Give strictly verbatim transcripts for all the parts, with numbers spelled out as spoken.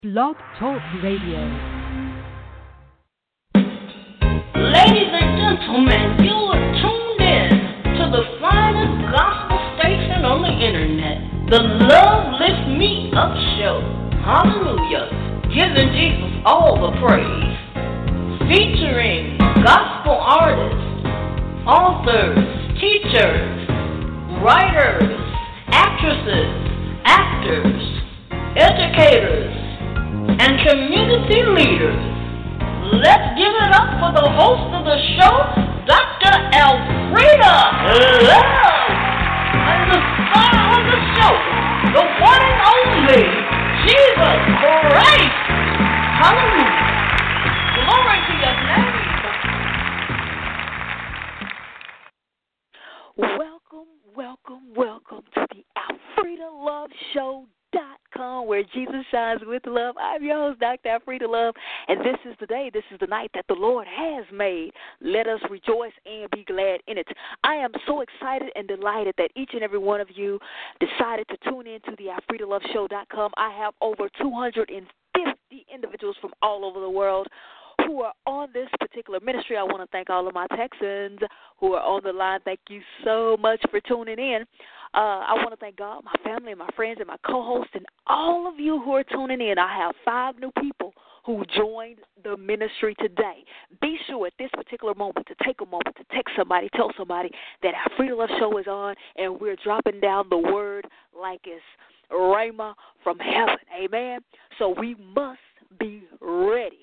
Blog Talk Radio. Ladies and gentlemen, you are tuned in to the finest gospel station on the internet, the Love Lift Me Up Show. Hallelujah. Giving Jesus all the praise. Featuring gospel artists, authors, teachers, writers, actresses, actors, educators, and community leaders. Let's give it up for the host of the show, Doctor Elfrida Love, and the star of the show, the one and only Jesus Christ. Hallelujah. Glory to your name. Welcome, welcome, welcome to the Elfrida Love Show. Dot com, where Jesus shines with love. I'm your host, Doctor Elfrida Love, and this is the day, this is the night that the Lord has made. Let us rejoice and be glad in it. I am so excited and delighted that each and every one of you decided to tune in to the Elfrida Love Show. Dot com. I have over two hundred fifty individuals from all over the world who are on this particular ministry. I want to thank all of my Texans who are on the line. Thank you so much for tuning in. Uh, I want to thank God, my family, and my friends, and my co-hosts, and all of you who are tuning in. I have five new people who joined the ministry today. Be sure at this particular moment to take a moment to text somebody, tell somebody that our Free to Love Show is on, and we're dropping down the word like it's Rhema from heaven. Amen? So we must be ready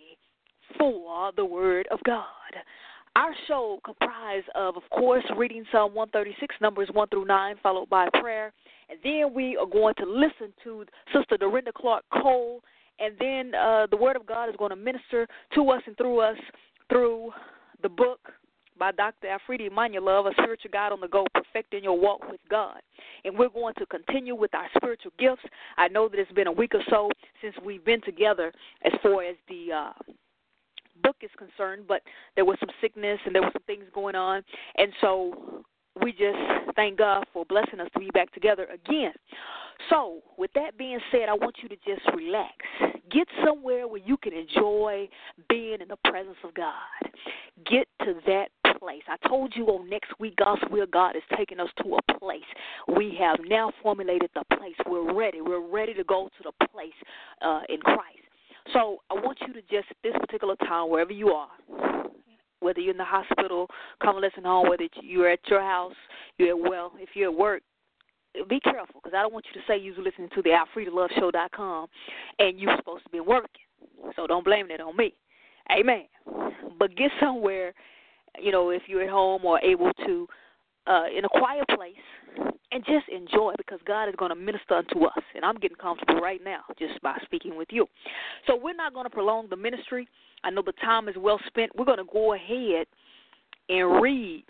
for the word of God. Our show comprised of, of course, reading Psalm one thirty-six, numbers one through nine, followed by prayer. And then we are going to listen to Sister Dorinda Clark Cole. And then uh, the Word of God is going to minister to us and through us through the book by Doctor Elfrida Emanuel, A Spiritual Guide on the Go, Perfecting Your Walk with God. And we're going to continue with our spiritual gifts. I know that it's been a week or so since we've been together as far as the uh, book is concerned, but there was some sickness and there were some things going on, and so we just thank God for blessing us to be back together again. So with that being said, I want you to just relax. Get somewhere where you can enjoy being in the presence of God. Get to that place. I told you on next week, God's will, God is taking us to a place. We have now formulated the place. We're ready. We're ready to go to the place uh, in Christ. So I want you to just, at this particular time, wherever you are, whether you're in the hospital, convalescent home, whether you're at your house, you're at, well, if you're at work, be careful, because I don't want you to say you're listening to the Elfrida Love Show dot com and you're supposed to be working. So don't blame that on me. Amen. But get somewhere, you know, if you're at home or able to, uh, in a quiet place, and just enjoy, because God is going to minister unto us. And I'm getting comfortable right now just by speaking with you. So we're not going to prolong the ministry. I know the time is well spent. We're going to go ahead and read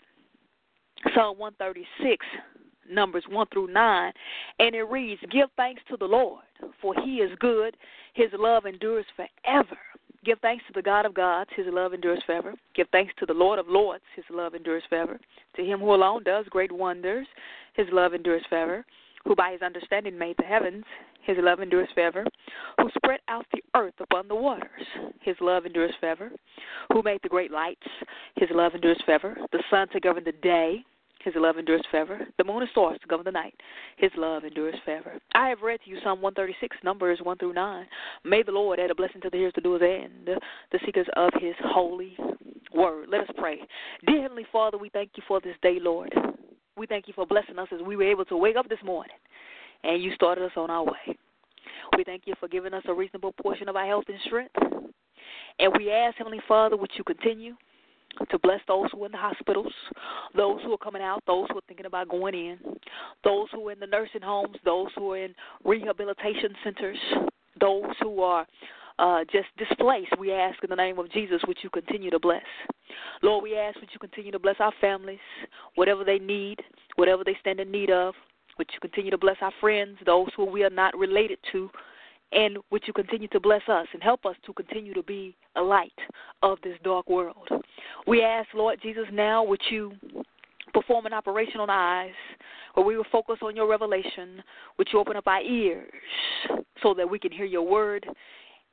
Psalm one thirty-six, numbers one through nine. And it reads, "Give thanks to the Lord, for he is good. His love endures forever. Give thanks to the God of gods. His love endures forever. Give thanks to the Lord of lords. His love endures forever. To him who alone does great wonders. His love endures forever. Who by his understanding made the heavens. His love endures forever. Who spread out the earth upon the waters. His love endures forever. Who made the great lights. His love endures forever. The sun to govern the day. His love endures forever. The moon and stars to govern the night. His love endures forever." I have read to you Psalm one thirty-six, numbers one through nine. May the Lord add a blessing to the hearers, the doers, and the seekers of his holy word. Let us pray. Dear Heavenly Father, we thank you for this day, Lord. We thank you for blessing us as we were able to wake up this morning, and you started us on our way. We thank you for giving us a reasonable portion of our health and strength. And we ask, Heavenly Father, would you continue to bless those who are in the hospitals, those who are coming out, those who are thinking about going in, those who are in the nursing homes, those who are in rehabilitation centers, those who are uh, just displaced. We ask in the name of Jesus, would you continue to bless? Lord, we ask, would you continue to bless our families, whatever they need, whatever they stand in need of. Would you continue to bless our friends, those who we are not related to, and would you continue to bless us and help us to continue to be a light of this dark world. We ask, Lord Jesus, now would you perform an operation on our eyes where we will focus on your revelation, would you open up our ears so that we can hear your word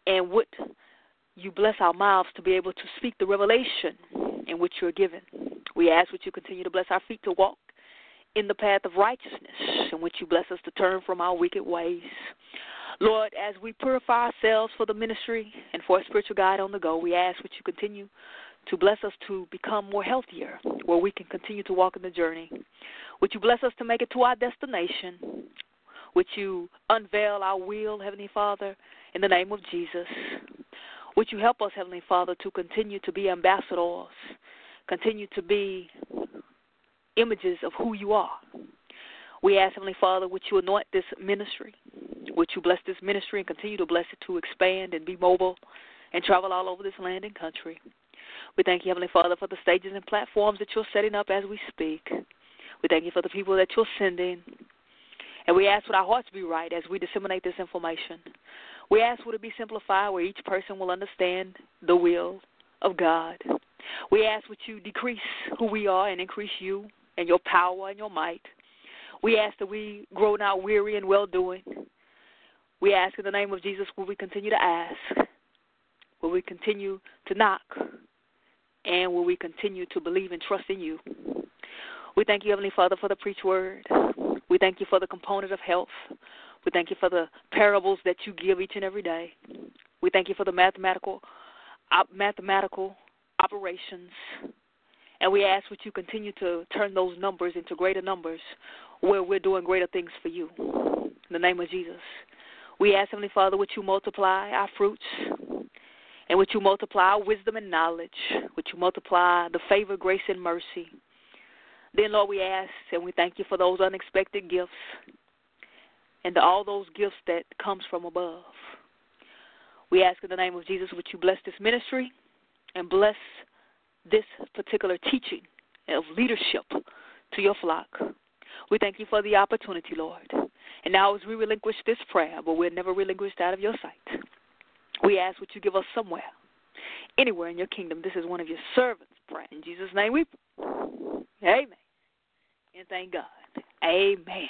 and would you bless our mouths to be able to speak the revelation in which you're given. We ask that you continue to bless our feet to walk in the path of righteousness, in which you bless us to turn from our wicked ways. Lord, as we purify ourselves for the ministry and for a spiritual guide on the go, we ask that you continue to bless us to become more healthier, where we can continue to walk in the journey. Would you bless us to make it to our destination? Would you unveil our will, Heavenly Father, in the name of Jesus? Would you help us, Heavenly Father, to continue to be ambassadors, continue to be images of who you are? We ask, Heavenly Father, would you anoint this ministry? Would you bless this ministry and continue to bless it to expand and be mobile and travel all over this land and country? We thank you, Heavenly Father, for the stages and platforms that you're setting up as we speak. We thank you for the people that you're sending. And we ask would our hearts be right as we disseminate this information. We ask would it be simplified where each person will understand the will of God. We ask would you decrease who we are and increase you and your power and your might. We ask that we grow not weary in well-doing. We ask in the name of Jesus, will we continue to ask? Will we continue to knock? And will we continue to believe and trust in you? We thank you, Heavenly Father, for the preached word. We thank you for the component of health. We thank you for the parables that you give each and every day. We thank you for the mathematical op- mathematical operations. And we ask that you continue to turn those numbers into greater numbers where we're doing greater things for you. In the name of Jesus. We ask, Heavenly Father, would you multiply our fruits? And would you multiply our wisdom and knowledge? Would you multiply the favor, grace, and mercy? Then, Lord, we ask and we thank you for those unexpected gifts and all those gifts that comes from above. We ask in the name of Jesus, would you bless this ministry and bless this particular teaching of leadership to your flock. We thank you for the opportunity, Lord. And now as we relinquish this prayer, but we're never relinquished out of your sight, we ask would you give us somewhere, anywhere in your kingdom. This is one of your servants' prayer. In Jesus' name we pray. Amen. And thank God. Amen.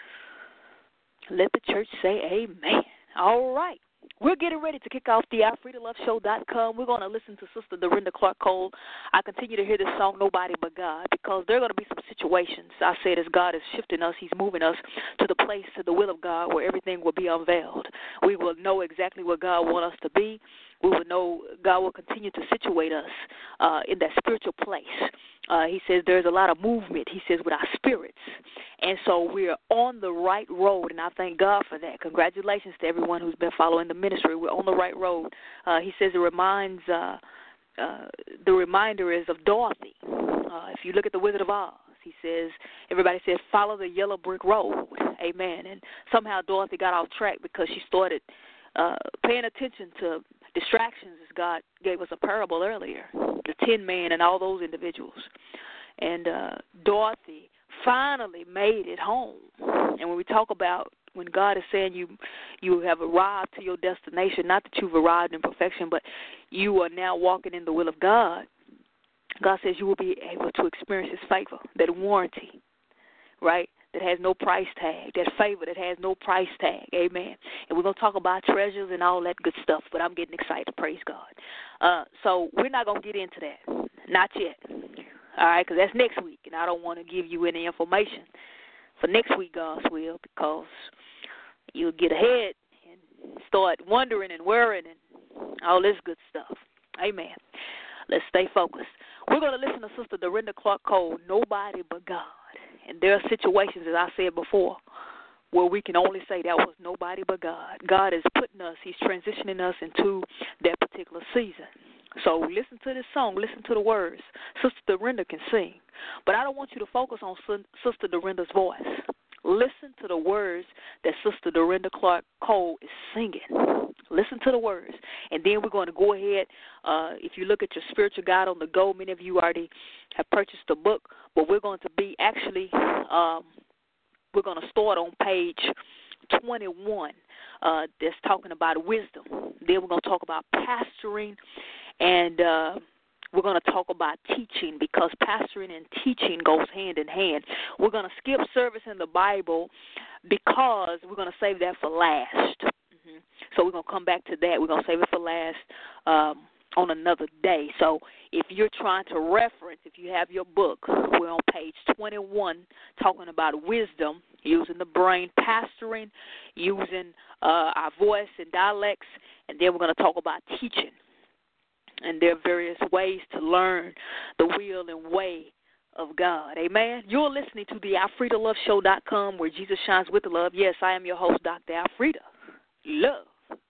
Let the church say amen. All right. We're getting ready to kick off the our free to love show dot com. We're going to listen to Sister Dorinda Clark Cole. I continue to hear this song, Nobody But God, because there are going to be some situations. I said as God is shifting us, he's moving us to the place, to the will of God, where everything will be unveiled. We will know exactly where God wants us to be. We will know God will continue to situate us uh, in that spiritual place. Uh, he says there's a lot of movement, he says, with our spirits. And so we're on the right road, and I thank God for that. Congratulations to everyone who's been following the ministry. We're on the right road. Uh, he says it reminds, uh, uh, the reminder is of Dorothy. Uh, if you look at The Wizard of Oz, he says, everybody says, follow the yellow brick road. Amen. And somehow Dorothy got off track because she started uh, paying attention to distractions, as God gave us a parable earlier, the Tin Man and all those individuals. And uh, Dorothy finally made it home. And when we talk about when God is saying you you have arrived to your destination, not that you've arrived in perfection, but you are now walking in the will of God, God says you will be able to experience his favor, that warranty, right, that has no price tag, that favor that has no price tag, amen. And we're going to talk about treasures and all that good stuff, but I'm getting excited, praise God. Uh, so we're not going to get into that, not yet, all right, because that's next week, and I don't want to give you any information for next week, God's will, because you'll get ahead and start wondering and worrying and all this good stuff, amen. Let's stay focused. We're going to listen to Sister Dorinda Clark Cole, Nobody But God. And there are situations, as I said before, where we can only say that was nobody but God. God is putting us, he's transitioning us into that particular season. So listen to this song, listen to the words. Sister Dorinda can sing. But I don't want you to focus on Sister Dorinda's voice. Listen to the words that Sister Dorinda Clark Cole is singing. Listen to the words. And then we're going to go ahead. Uh, if you look at your spiritual guide on the go, many of you already have purchased the book, but we're going to be actually, um, we're going to start on page twenty-one. Uh, that's talking about wisdom. Then we're going to talk about pastoring, and uh, we're going to talk about teaching, because pastoring and teaching goes hand in hand. We're going to skip service in the Bible because we're going to save that for last. So we're going to come back to that. We're going to save it for last um, on another day. So if you're trying to reference, if you have your book, we're on page twenty-one talking about wisdom, using the brain, pastoring, using uh, our voice and dialects, and then we're going to talk about teaching. And there are various ways to learn the will and way of God. Amen. You're listening to the Alfreda Love Show dot com, where Jesus shines with the love. Yes, I am your host, Doctor Alfreda. Love.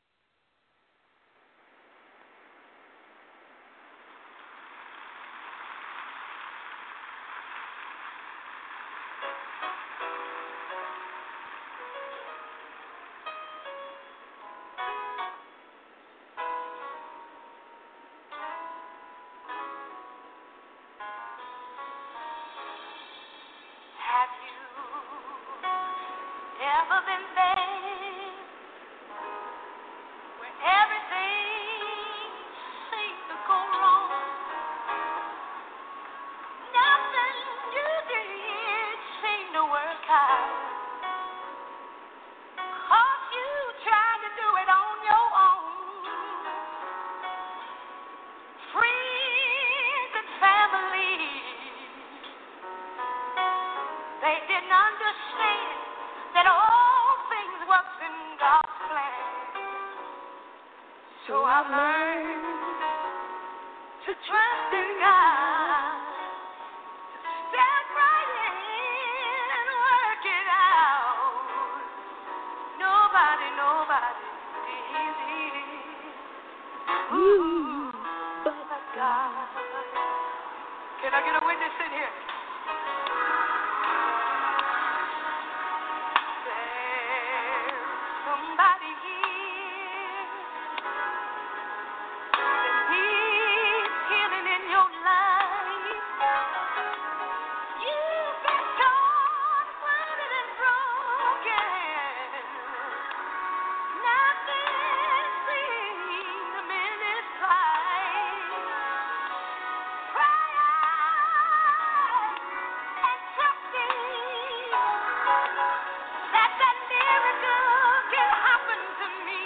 Have you ever been there where everything seemed to go wrong? Nothing you did seemed to work out. 'Cause you tried to do it on your own. Friends and family, they didn't understand that all things work in God's plan. So I've learned to trust in God, to step right in and work it out. Nobody, nobody did it. Ooh, but God. Can I get a witness in here? Somebody here that needs healing in your life. You've been torn, wounded, and broken. Nothing seems to mend this life. Cry out and trust Him that that miracle can happen to me.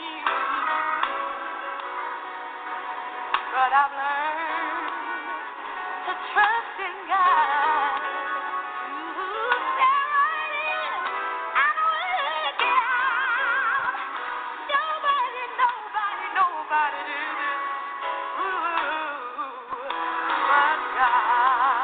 But I've learned to trust in God, to stay right in and work it out. Nobody, nobody, nobody did it. Ooh, but God.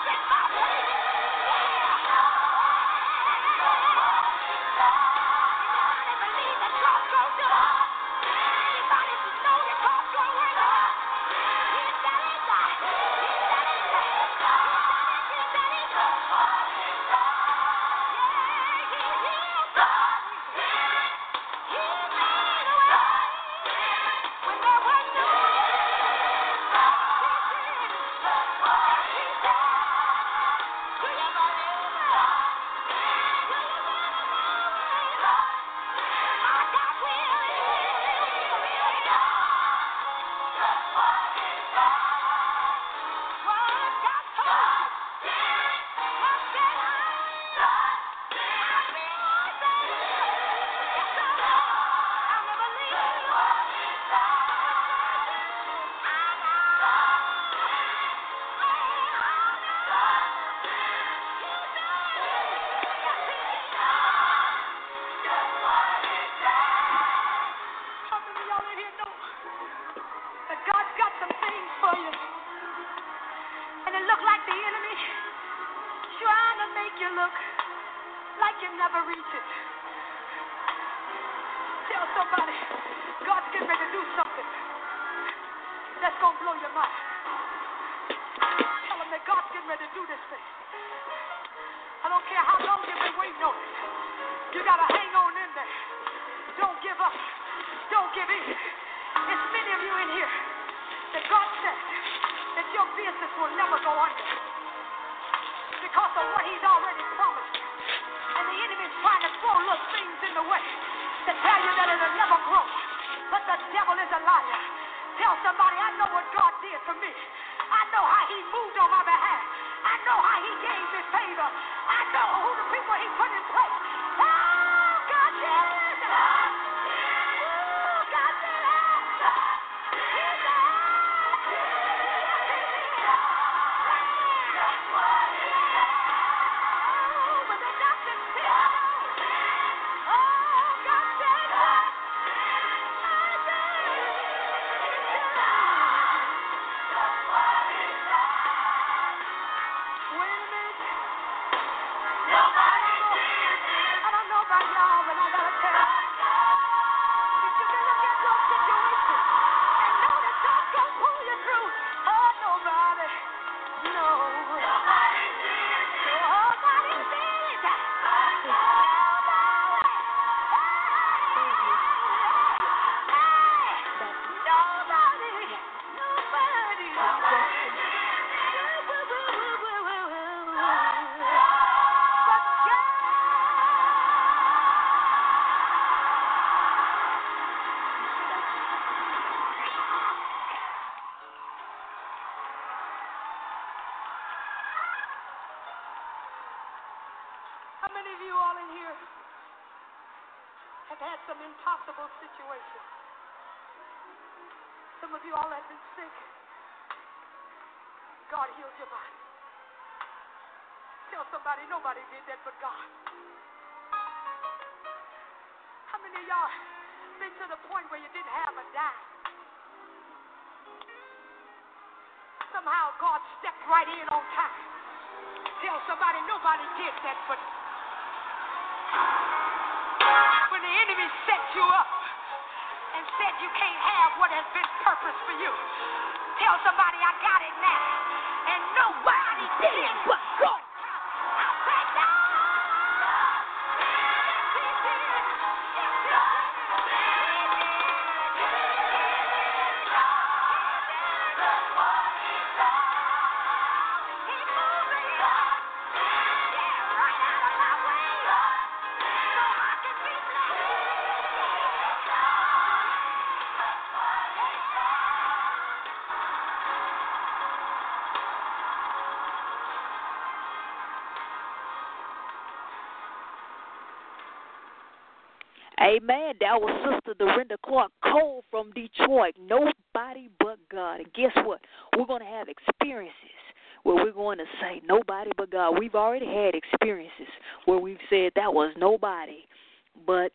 Amen. That was Sister Dorinda Clark Cole from Detroit. Nobody but God. And guess what? We're going to have experiences where we're going to say nobody but God. We've already had experiences where we've said that was nobody but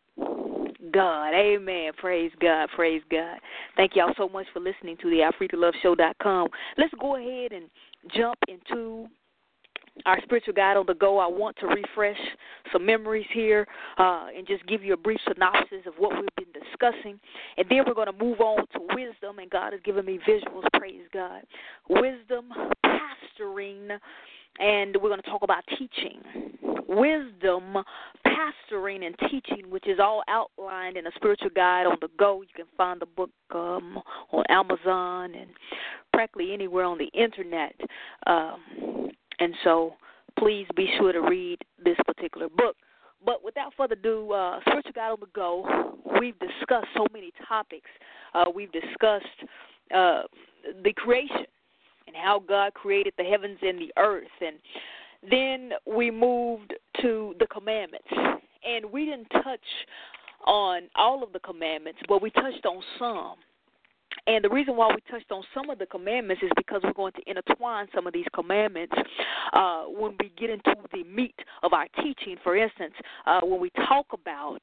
God. Amen. Praise God. Praise God. Thank y'all so much for listening to the Al Freda Love Show dot com. Let's go ahead and jump into our spiritual guide on the go, I want to refresh some memories here uh, and just give you a brief synopsis of what we've been discussing. And then we're going to move on to wisdom, and God has given me visuals, praise God. Wisdom, pastoring, and we're going to talk about teaching. Wisdom, pastoring, and teaching, which is all outlined in a spiritual guide on the go. You can find the book um, on Amazon and practically anywhere on the internet. Um, and so please be sure to read this particular book. But without further ado, uh, Spiritual Guide on the Go, we've discussed so many topics. Uh, we've discussed uh, the creation and how God created the heavens and the earth. And then we moved to the commandments. And we didn't touch on all of the commandments, but we touched on some. And the reason why we touched on some of the commandments is because we're going to intertwine some of these commandments uh, when we get into the meat of our teaching. For instance, uh, when we talk about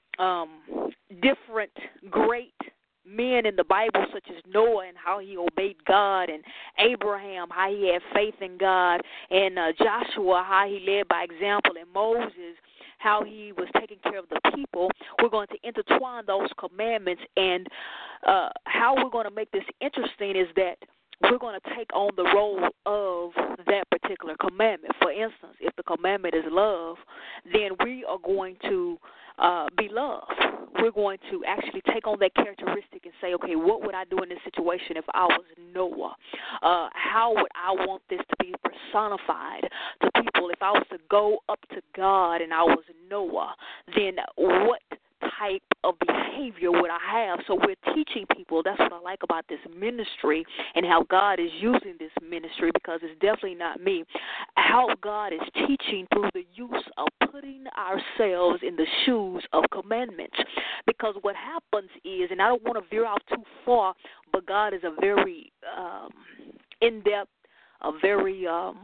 um, different great men in the Bible, such as Noah and how he obeyed God, and Abraham, how he had faith in God, and uh, Joshua, how he led by example, and Moses, how he was taking care of the people. We're going to intertwine those commandments, and uh, how we're going to make this interesting is that we're going to take on the role of that particular commandment. For instance, if the commandment is love, then we are going to uh, be love. We're going to actually take on that characteristic and say, okay, what would I do in this situation if I was Noah? Uh, how would I want this to be personified to people? If I was to go up to God and I was Noah, then what type of behavior would I have? So we're teaching people. That's what I like about this ministry and how God is using this ministry, because it's definitely not me. How God is teaching through the use of putting ourselves in the shoes of commandments. Because what happens is, and I don't want to veer out too far, but God is a very um, in-depth, a very um,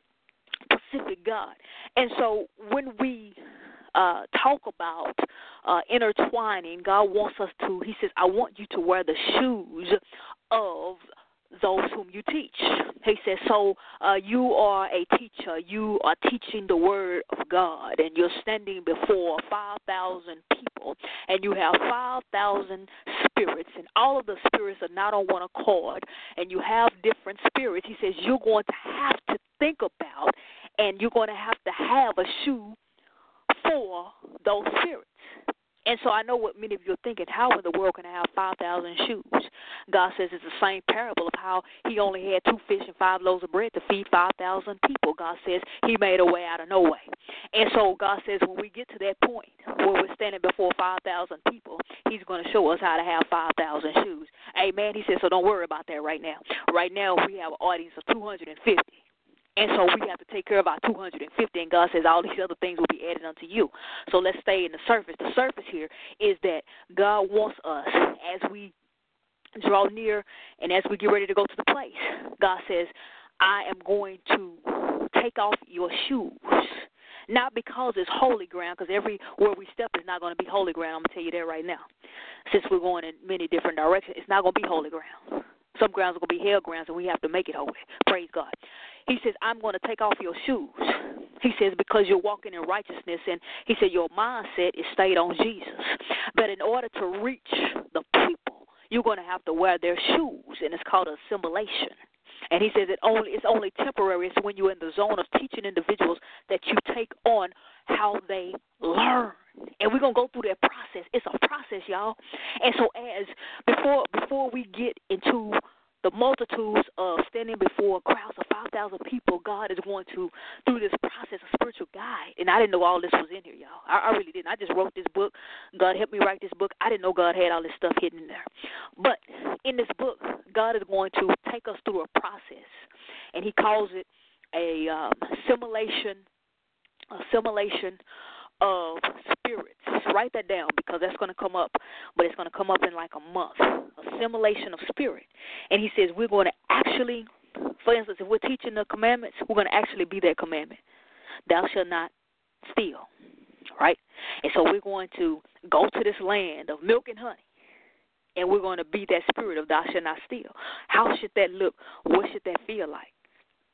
specific God. And so when we Uh, talk about uh, intertwining, God wants us to, he says, I want you to wear the shoes of those whom you teach. He says, so uh, you are a teacher. You are teaching the word of God, and you're standing before five thousand people, and you have five thousand spirits, and all of the spirits are not on one accord, and you have different spirits. He says you're going to have to think about, and you're going to have to have a shoe for those spirits. And so I know what many of you are thinking, how in the world can I have five thousand shoes? God says it's the same parable of how he only had two fish and five loaves of bread to feed five thousand people. God says he made a way out of no way. And so God says when we get to that point where we're standing before five thousand people, he's going to show us how to have five thousand shoes. Amen. He says, so don't worry about that right now. Right now we have an audience of two hundred fifty. And so we have to take care of our two hundred fifty, and God says all these other things will be added unto you. So let's stay in the surface. The surface here is that God wants us, as we draw near and as we get ready to go to the place, God says, I am going to take off your shoes. Not because it's holy ground, because everywhere we step is not going to be holy ground. I'm going to tell you that right now. Since we're going in many different directions, it's not going to be holy ground. Some grounds are going to be hell grounds, and we have to make it holy. Praise God. He says, I'm going to take off your shoes. He says, because you're walking in righteousness, and he said your mindset is stayed on Jesus. But in order to reach the people, you're going to have to wear their shoes, and it's called assimilation. And he says it only it's only temporary. It's when you're in the zone of teaching individuals that you take on how they learn. And we're going to go through that process. It's a process, y'all. And so as before before we get into the multitudes of standing before crowds of five thousand people, God is going to, through this process, a spiritual guide. And I didn't know all this was in here, y'all. I, I really didn't. I just wrote this book. God helped me write this book. I didn't know God had all this stuff hidden in there. But in this book, God is going to take us through a process. And he calls it a um, assimilation, assimilation of spirits. Write that down, because that's going to come up, but it's going to come up in like a month. Assimilation of spirit. And he says we're going to actually, for instance, if we're teaching the commandments, we're going to actually be that commandment. Thou shalt not steal, right? And so we're going to go to this land of milk and honey, and we're going to be that spirit of thou shalt not steal. How should that look? What should that feel like?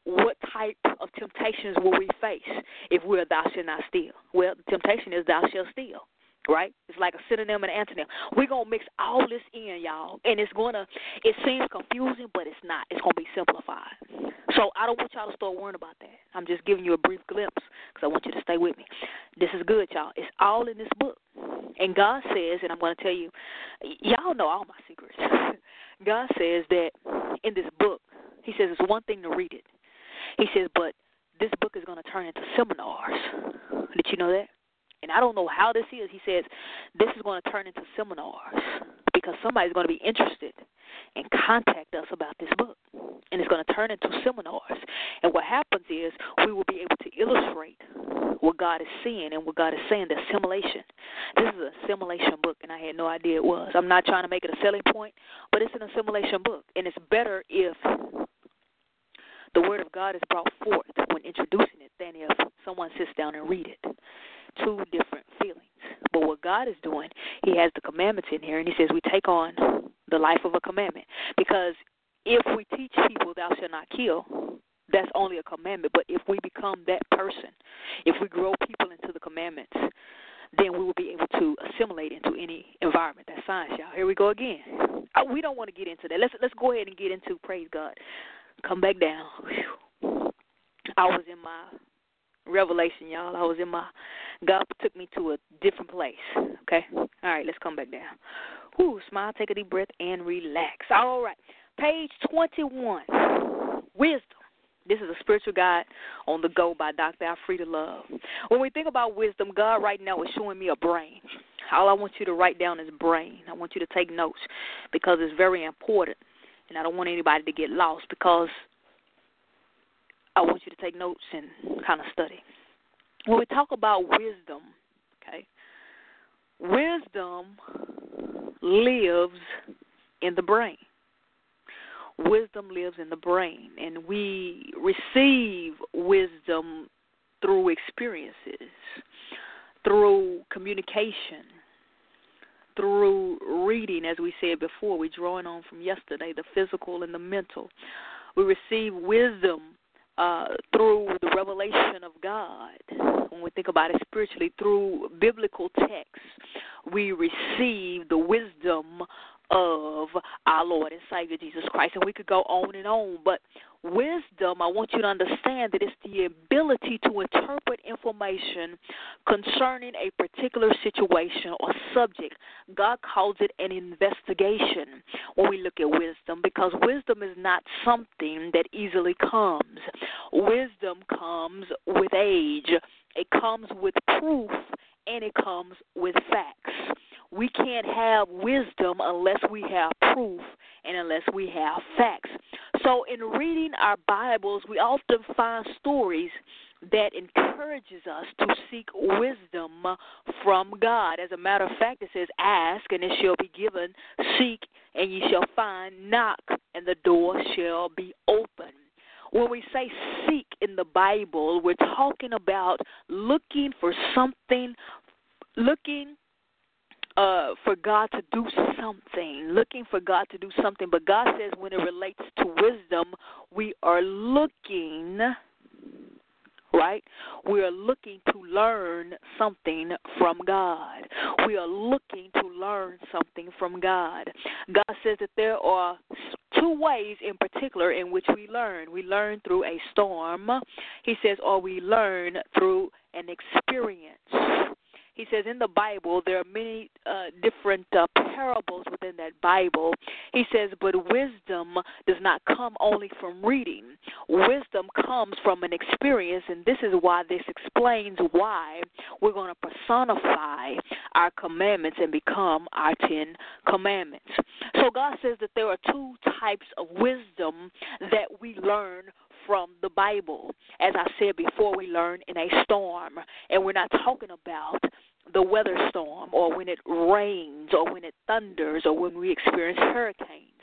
what type of temptations will we face if we're thou shalt not steal? Well, the temptation is thou shalt steal, right? It's like a synonym and an antonym. We're going to mix all this in, y'all, and it's going to, it seems confusing, but it's not. It's going to be simplified. So I don't want y'all to start worrying about that. I'm just giving you a brief glimpse because I want you to stay with me. This is good, y'all. It's all in this book. And God says, and I'm going to tell you, y'all know all my secrets. God says that in this book, he says it's one thing to read it. He says, but this book is going to turn into seminars. Did you know that? And I don't know how this is. He says this is going to turn into seminars because somebody's going to be interested and contact us about this book. And it's going to turn into seminars. And what happens is we will be able to illustrate what God is seeing and what God is saying, the assimilation. This is an assimilation book, and I had no idea it was. I'm not trying to make it a selling point, but it's an assimilation book. And it's better if the Word of God is brought forth when introducing it than if someone sits down and read it. Two different feelings. But what God is doing, he has the commandments in here, and he says we take on the life of a commandment. Because if we teach people thou shalt not kill, that's only a commandment. But if we become that person, if we grow people into the commandments, then we will be able to assimilate into any environment. That's science, y'all. Here we go again. Oh, we don't want to get into that. Let's let's go ahead and get into, praise God. Come back down. Whew. I was in my revelation, y'all. I was in my, God took me to a different place, okay? All right, let's come back down. Whew, smile, take a deep breath, and relax. All right, page twenty-one, wisdom. This is a spiritual guide on the go by Doctor Alfreda Love. When we think about wisdom, God right now is showing me a brain. All I want you to write down is brain. I want you to take notes because it's very important, and I don't want anybody to get lost because I want you to take notes and kind of study. When we talk about wisdom, okay, wisdom lives in the brain. Wisdom lives in the brain, and we receive wisdom through experiences, through communication, through reading, as we said before. We're drawing on from yesterday, the physical and the mental. We receive wisdom Uh, through the revelation of God. When we think about it spiritually, through biblical texts, we receive the wisdom of our Lord and Savior Jesus Christ. And we could go on and on, but wisdom, I want you to understand that it's the ability to interpret information concerning a particular situation or subject. God calls it an investigation when we look at wisdom, because wisdom is not something that easily comes. Wisdom comes with age. It comes with proof, and it comes with facts. We can't have wisdom unless we have proof and unless we have facts. So in reading our Bibles, we often find stories that encourages us to seek wisdom from God. As a matter of fact, it says, ask, and it shall be given. Seek, and ye shall find. Knock, and the door shall be open. When we say seek in the Bible, we're talking about looking for something, looking Uh, for God to do something, looking for God to do something. But God says when it relates to wisdom, we are looking, right? We are looking to learn something from God. We are looking to learn something from God. God says that there are two ways in particular in which we learn. We learn through a storm, he says, or we learn through an experience. He says in the Bible there are many uh, different uh, parables within that Bible. He says, but wisdom does not come only from reading. Wisdom comes from an experience, and this is why this explains why we're going to personify our commandments and become our Ten Commandments. So God says that there are two types of wisdom that we learn from the Bible. As I said before, we learn in a storm, and we're not talking about the weather storm or when it rains or when it thunders or when we experience hurricanes.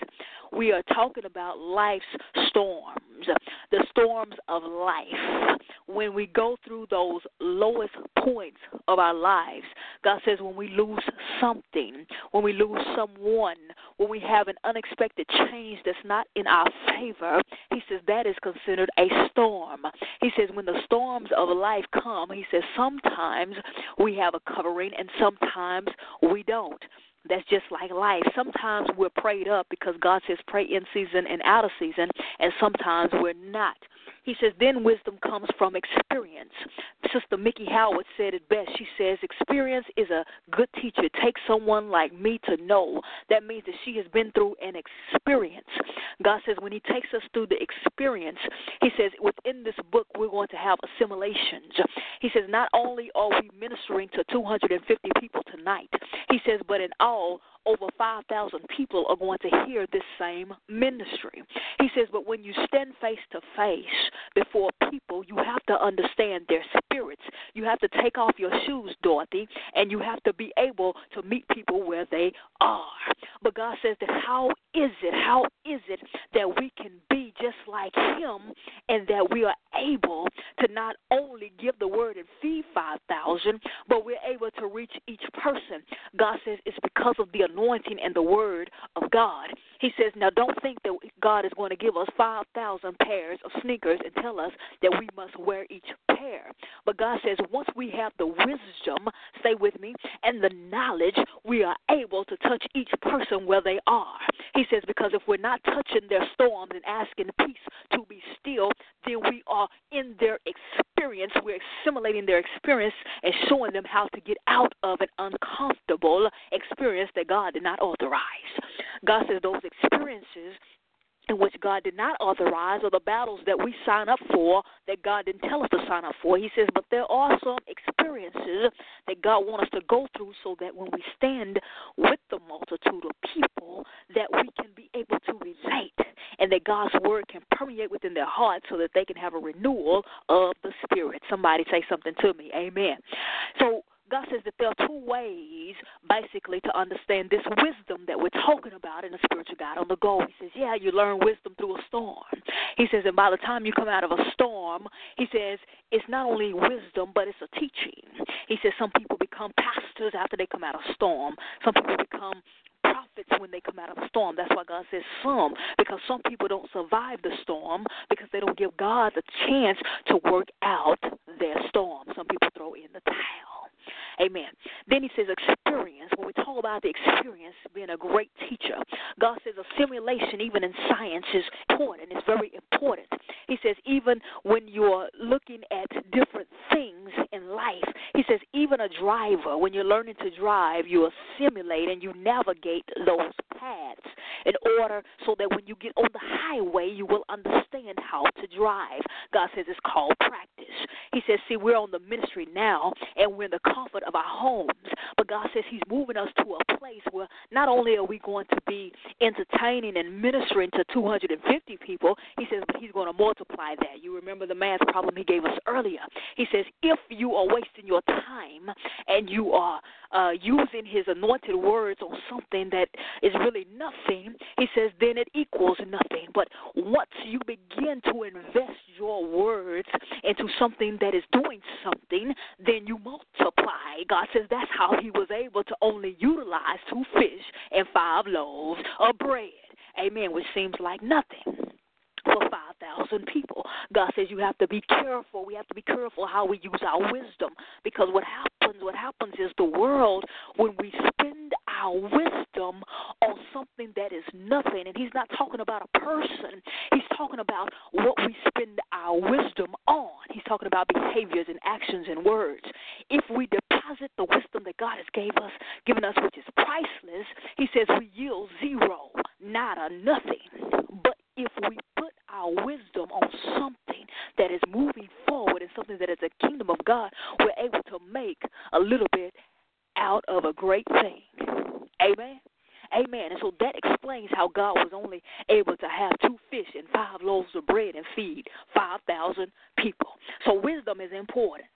we are talking about life's storms, the storms of life. When we go through those lowest points of our lives, God says when we lose something, when we lose someone, when we have an unexpected change that's not in our favor, he says that is considered a storm. He says when the storms of life come, he says sometimes we have a covering and sometimes we don't. That's just like life. Sometimes we're prayed up because God says pray in season and out of season, and sometimes we're not. He says then wisdom comes from experience. Sister Mickey Howard said it best. She says experience is a good teacher. It takes someone like me to know. That means that she has been through an experience. God says when he takes us through the experience, he says within this book we're going to have assimilations. He says not only are we ministering to two hundred fifty people tonight, he says, but in all, over five thousand people are going to hear this same ministry. He says, but when you stand face to face before people, you have to understand their spirits. You have to take off your shoes, Dorothy, and you have to be able to meet people where they are. But God says that how is it, how is it that we can be just like him and that we are able to not only give the word and feed five thousand, but we're able to reach each person? God says it's because of the anointing and the word of God. He says, now don't think that God is going to give us five thousand pairs of sneakers and tell us that we must wear each pair. But God says once we have the wisdom, stay with me, and the knowledge, we are able to touch each person where they are. He says because if we're not touching their storms and asking peace to be still, then we are in their experience. We're assimilating their experience and showing them how to get out of an uncomfortable experience that God did not authorize. God says those experiences in which God did not authorize are the battles that we sign up for that God didn't tell us to sign up for. He says, but there are some experiences that God wants us to go through so that when we stand with the multitude of people, that we can be able to relate and that God's word can permeate within their hearts so that they can have a renewal of the spirit. Somebody say something to me. Amen. So God says that there are two ways, basically, to understand this wisdom that we're talking about in the spiritual guide on the go. He says, yeah, you learn wisdom through a storm. He says, and by the time you come out of a storm, he says, it's not only wisdom, but it's a teaching. He says some people become pastors after they come out of a storm. Some people become prophets when they come out of a storm. That's why God says some, because some people don't survive the storm because they don't give God the chance to work out their storm. Some people throw in the towel. Amen. Then he says experience. When we talk about the experience being a great teacher, God says assimilation even in science is important. It's very important. He says even when you're looking at different things in life, he says even a driver, when you're learning to drive, you assimilate and you navigate those paths in order so that when you get on the highway, you will understand how to drive. God says it's called practice. He says, see, we're on the ministry now and we're in the comfort of our homes, but God says he's moving us to a place where not only are we going to be entertaining and ministering to two hundred fifty people, he says, but he's going to multiply that. You remember the math problem he gave us earlier. He says, if you are wasting your time and you are uh, using his anointed words on something that is really nothing, he says, then it equals nothing. But once you begin to invest your words into something that is doing something, then you multiply. God says that's how he was able to only utilize two fish and five loaves of bread. Amen, which seems like nothing for five thousand people. God says you have to be careful. We have to be careful how we use our wisdom, because what happens, what happens is the world, when we spend our wisdom on something that is nothing, and he's not talking about a person, he's talking about what we spend our wisdom on. He's talking about behaviors and actions and words. If we deposit the wisdom that God has gave us, given us, which is priceless, he says we yield zero, nada, nothing. But if we put our wisdom on something that is moving forward and something that is a kingdom of God, we're able to make a little bit out of a great thing. Amen? Amen. And so that explains how God was only able to have two fish and five loaves of bread and feed five thousand people. So wisdom is important.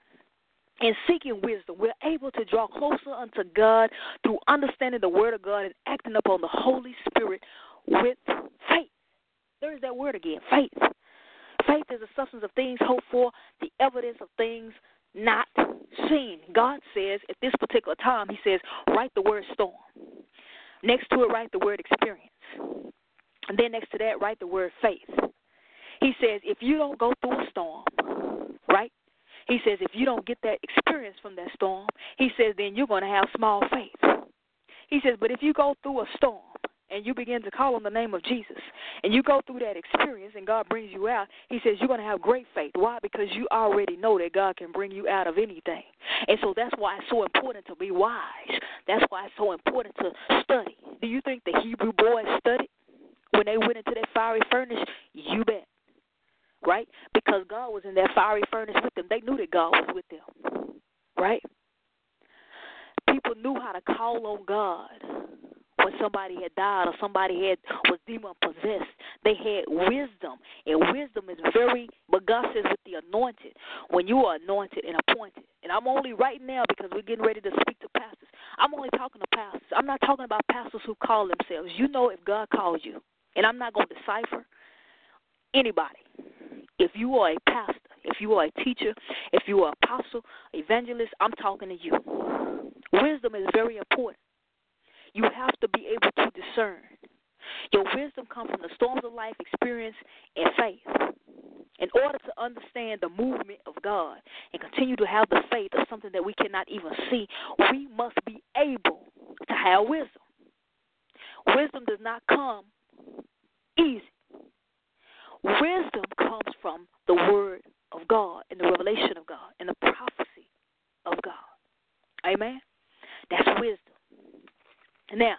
In seeking wisdom, we're able to draw closer unto God through understanding the Word of God and acting upon the Holy Spirit with faith. There's that word again, faith. Faith is the substance of things hoped for, the evidence of things not seen. God says at this particular time, he says, write the word storm. Next to it, write the word experience. And then next to that, write the word faith. He says, if you don't go through a storm, right? He says, if you don't get that experience from that storm, he says, then you're going to have small faith. He says, but if you go through a storm and you begin to call on the name of Jesus and you go through that experience and God brings you out, he says, you're going to have great faith. Why? Because you already know that God can bring you out of anything. And so that's why it's so important to be wise. That's why it's so important to study. Do you think the Hebrew boys studied when they went into that fiery furnace? You bet. Right? Because God was in that fiery furnace with them. They knew that God was with them. Right? People knew how to call on God when somebody had died or somebody had was demon-possessed. They had wisdom. And wisdom is very, but God says with the anointed, when you are anointed and appointed. And I'm only right now because we're getting ready to speak to pastors. I'm only talking to pastors. I'm not talking about pastors who call themselves. You know if God calls you. And I'm not going to decipher anybody. If you are a pastor, if you are a teacher, if you are an apostle, evangelist, I'm talking to you. Wisdom is very important. You have to be able to discern. Your wisdom comes from the storms of life, experience, and faith. In order to understand the movement of God and continue to have the faith of something that we cannot even see, we must be able to have wisdom. Wisdom does not come easy. Wisdom comes from the word of God and the revelation of God and the prophecy of God. Amen? That's wisdom. Now,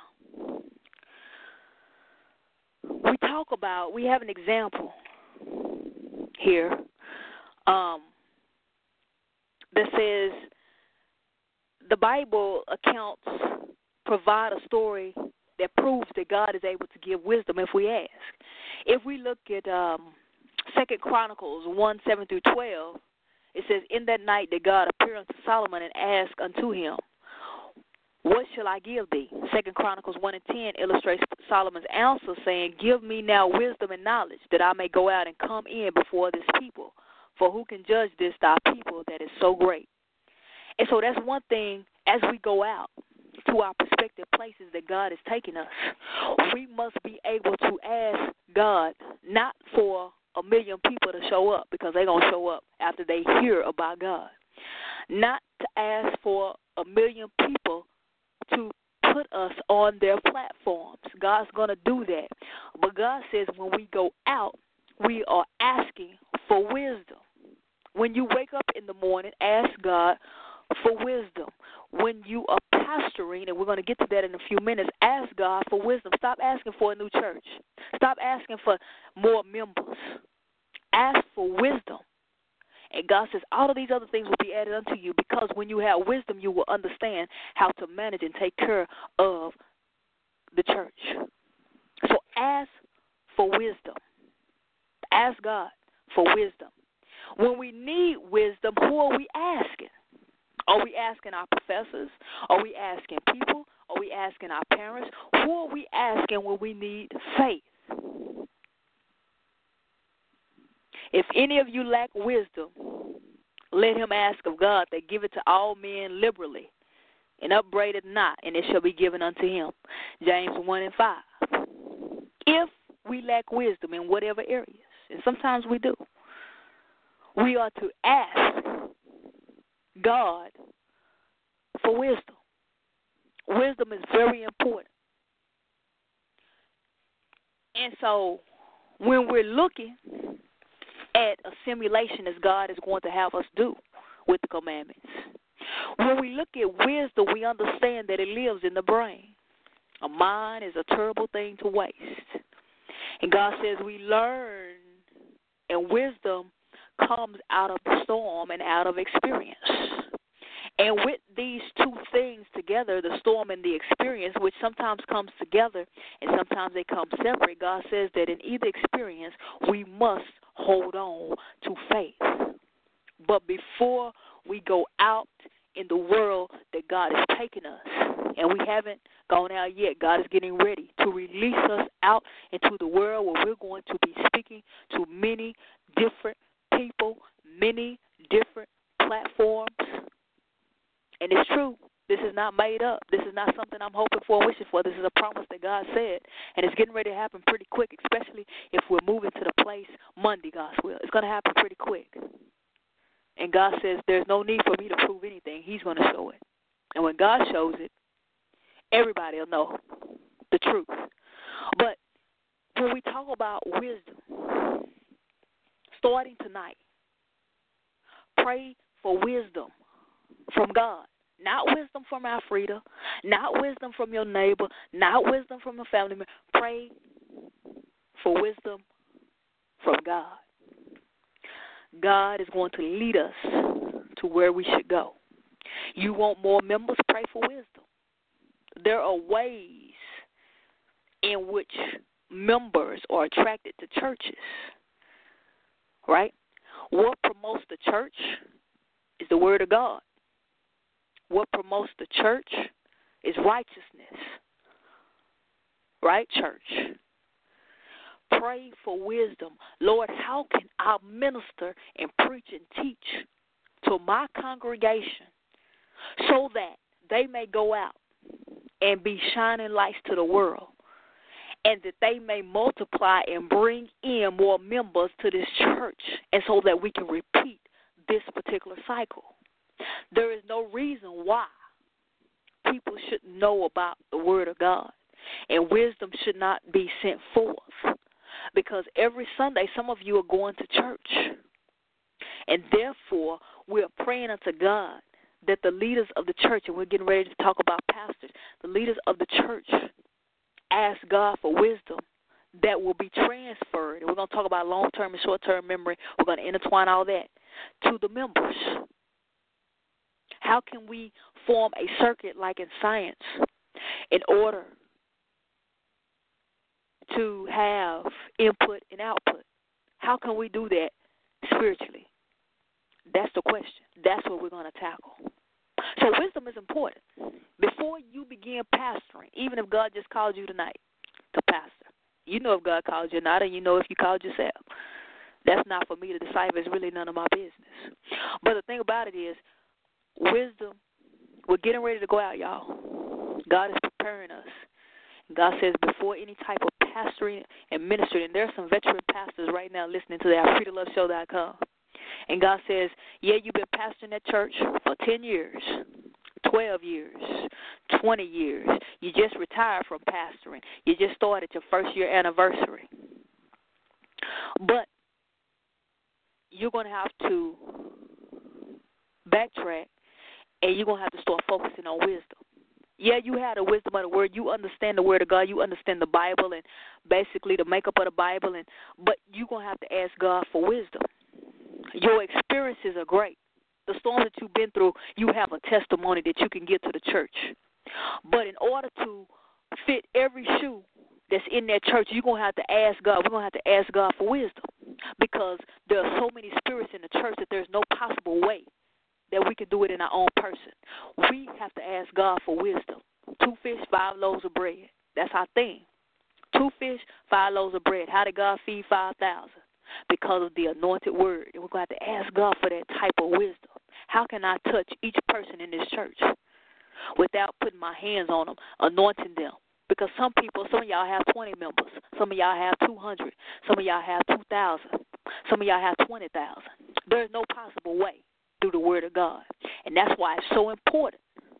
we talk about, we have an example here um, that says the Bible accounts provide a story that proves that God is able to give wisdom if we ask. If we look at um, Second Chronicles one, seven through twelve, it says, in that night did God appear unto Solomon and ask unto him, what shall I give thee? Second Chronicles one and ten illustrates Solomon's answer, saying, give me now wisdom and knowledge, that I may go out and come in before this people. For who can judge this thy people that is so great? And so that's one thing as we go out to our prospective places that God is taking us. We must be able to ask God not for a million people to show up, because they're going to show up after they hear about God. Not to ask for a million people to put us on their platforms. God's going to do that. But God says when we go out, we are asking for wisdom. When you wake up in the morning, ask God for wisdom. When you are pastoring, and we're going to get to that in a few minutes, ask God for wisdom. Stop asking for a new church. Stop asking for more members. Ask for wisdom. And God says all of these other things will be added unto you, because when you have wisdom, you will understand how to manage and take care of the church. So ask for wisdom. Ask God for wisdom. When we need wisdom, who are we asking? Are we asking our professors? Are we asking people? Are we asking our parents? Who are we asking when we need faith? If any of you lack wisdom, let him ask of God that give it to all men liberally, and upbraid it not, and it shall be given unto him. James one and five. If we lack wisdom in whatever areas, and sometimes we do, we are to ask God for wisdom. Wisdom is very important. And so when we're looking at a simulation as God is going to have us do with the commandments, when we look at wisdom, we understand that it lives in the brain. A mind is a terrible thing to waste. And God says we learn, and wisdom comes out of the storm and out of experience. And with these two things together, the storm and the experience, which sometimes comes together and sometimes they come separate, God says that in either experience, we must hold on to faith. But before we go out in the world that God has taken us, and we haven't gone out yet, God is getting ready to release us out into the world where we're going to be speaking to many different people, many different platforms. And it's true. This is not made up. This is not something I'm hoping for, wishing for. This is a promise that God said. And it's getting ready to happen pretty quick, especially if we're moving to the place Monday, God's will. It's going to happen pretty quick. And God says there's no need for me to prove anything. He's going to show it. And when God shows it, everybody will know the truth. But when we talk about wisdom, starting tonight, pray for wisdom from God. Not wisdom from Alfreda, not wisdom from your neighbor, not wisdom from a family member. Pray for wisdom from God. God is going to lead us to where we should go. You want more members? Pray for wisdom. There are ways in which members are attracted to churches, right? What promotes the church is the Word of God. What promotes the church is righteousness. Right, church? Pray for wisdom. Lord, how can I minister and preach and teach to my congregation so that they may go out and be shining lights to the world, and that they may multiply and bring in more members to this church, and so that we can repeat this particular cycle? There is no reason why people shouldn't know about the Word of God, and wisdom should not be sent forth, because every Sunday some of you are going to church, and therefore we are praying unto God that the leaders of the church, and we're getting ready to talk about pastors, the leaders of the church ask God for wisdom that will be transferred, and we're going to talk about long-term and short-term memory. We're going to intertwine all that to the members. How can we form a circuit like in science in order to have input and output? How can we do that spiritually? That's the question. That's what we're going to tackle. So wisdom is important. Before you begin pastoring, even if God just called you tonight to pastor, you know if God called you or not, and you know if you called yourself. That's not for me to decipher. It's really none of my business. But the thing about it is, wisdom, we're getting ready to go out, y'all. God is preparing us. God says before any type of pastoring and ministry, and there are some veteran pastors right now listening to the Alfreda Love Show dot com. And God says, yeah, you've been pastoring that church for ten years, twelve years, twenty years. You just retired from pastoring. You just started your first year anniversary. But you're going to have to backtrack, and you're going to have to start focusing on wisdom. Yeah, you have the wisdom of the Word. You understand the Word of God. You understand the Bible and basically the makeup of the Bible. And but you're going to have to ask God for wisdom. Your experiences are great. The storms that you've been through, you have a testimony that you can give to the church. But in order to fit every shoe that's in that church, you're going to have to ask God. We're going to have to ask God for wisdom, because there are so many spirits in the church that there's no possible way that we can do it in our own person. We have to ask God for wisdom. Two fish, five loaves of bread. That's our thing. Two fish, five loaves of bread. How did God feed five thousand? Because of the anointed word. And we're going to have to ask God for that type of wisdom. How can I touch each person in this church without putting my hands on them, anointing them? Because some people, some of y'all have twenty members. Some of y'all have two hundred. Some of y'all have two thousand. Some of y'all have twenty thousand. There's no possible way through the Word of God. And that's why it's so important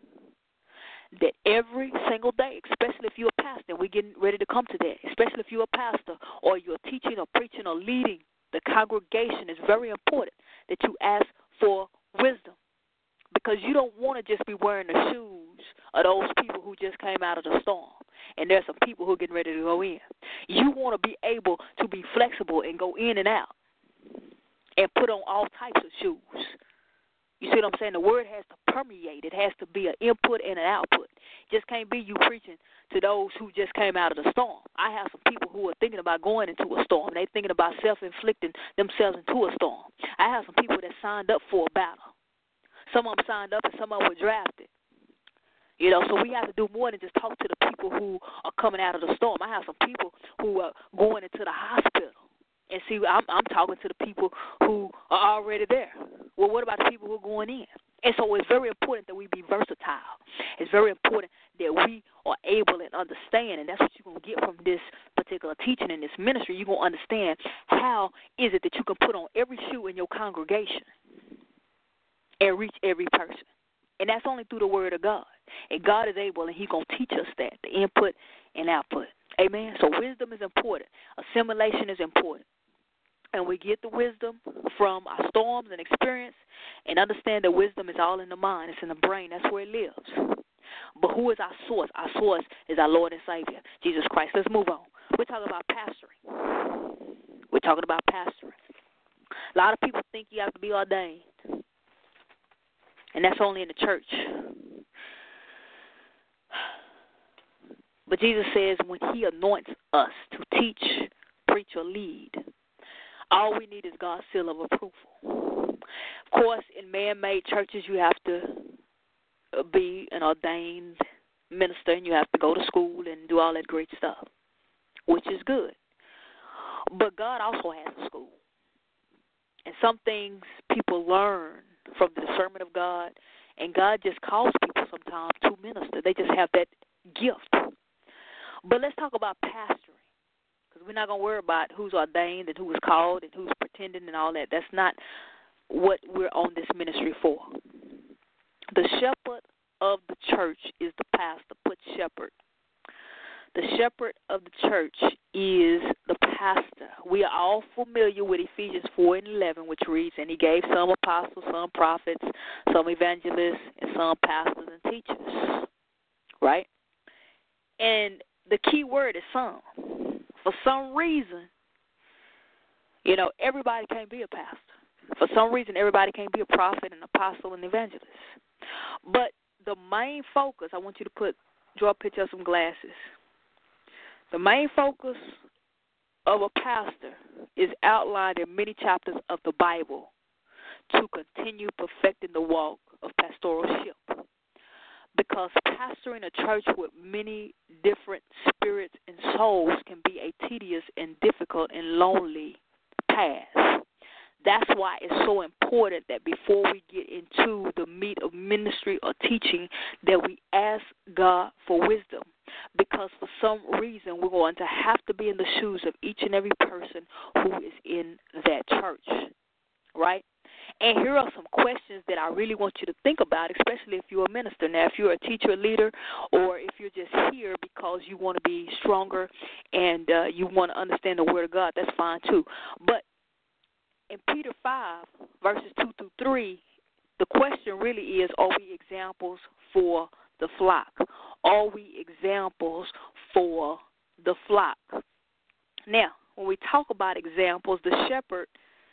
that every single day, especially if you're a pastor, we're getting ready to come to that, especially if you're a pastor or you're teaching or preaching or leading the congregation, it's very important that you ask for wisdom, because you don't want to just be wearing the shoes of those people who just came out of the storm, and there's some people who are getting ready to go in. You want to be able to be flexible and go in and out and put on all types of shoes. You see what I'm saying? The word has to permeate. It has to be an input and an output. It just can't be you preaching to those who just came out of the storm. I have some people who are thinking about going into a storm. They're thinking about self-inflicting themselves into a storm. I have some people that signed up for a battle. Some of them signed up and some of them were drafted. You know, so we have to do more than just talk to the people who are coming out of the storm. I have some people who are going into the hospital. And see, I'm, I'm talking to the people who are already there. Well, what about the people who are going in? And so it's very important that we be versatile. It's very important that we are able and understand, and that's what you're going to get from this particular teaching in this ministry. You're going to understand how is it that you can put on every shoe in your congregation and reach every person. And that's only through the word of God. And God is able, and he's going to teach us that, the input and output. Amen? So wisdom is important. Assimilation is important. And we get the wisdom from our storms and experience and understand that wisdom is all in the mind. It's in the brain. That's where it lives. But who is our source? Our source is our Lord and Savior, Jesus Christ. Let's move on. We're talking about pastoring. We're talking about pastoring. A lot of people think you have to be ordained. And that's only in the church. But Jesus says when he anoints us to teach, preach, or lead, all we need is God's seal of approval. Of course, in man-made churches, you have to be an ordained minister, and you have to go to school and do all that great stuff, which is good. But God also has a school. And some things people learn from the discernment of God, and God just calls people sometimes to minister. They just have that gift. But let's talk about pastoring. Because we're not going to worry about who's ordained and who is called and who's pretending and all that. That's not what we're on this ministry for. The shepherd of the church is the pastor. Put shepherd. The shepherd of the church is the pastor. We are all familiar with Ephesians four and eleven, which reads, and he gave some apostles, some prophets, some evangelists, and some pastors and teachers. Right? And the key word is some. For some reason, you know, everybody can't be a pastor. For some reason, everybody can't be a prophet, an apostle, and evangelist. But the main focus, I want you to put, draw a picture of some glasses. The main focus of a pastor is outlined in many chapters of the Bible to continue perfecting the walk of pastoralship. Because pastoring a church with many different spirits and souls can be a tedious and difficult and lonely path. That's why it's so important that before we get into the meat of ministry or teaching, that we ask God for wisdom. Because for some reason, we're going to have to be in the shoes of each and every person who is in that church, right? And here are some questions that I really want you to think about, especially if you're a minister. Now, if you're a teacher, leader, or if you're just here because you want to be stronger and uh, you want to understand the Word of God, that's fine too. But in Peter five, verses two through three, the question really is, are we examples for the flock? Are we examples for the flock? Now, when we talk about examples, the shepherd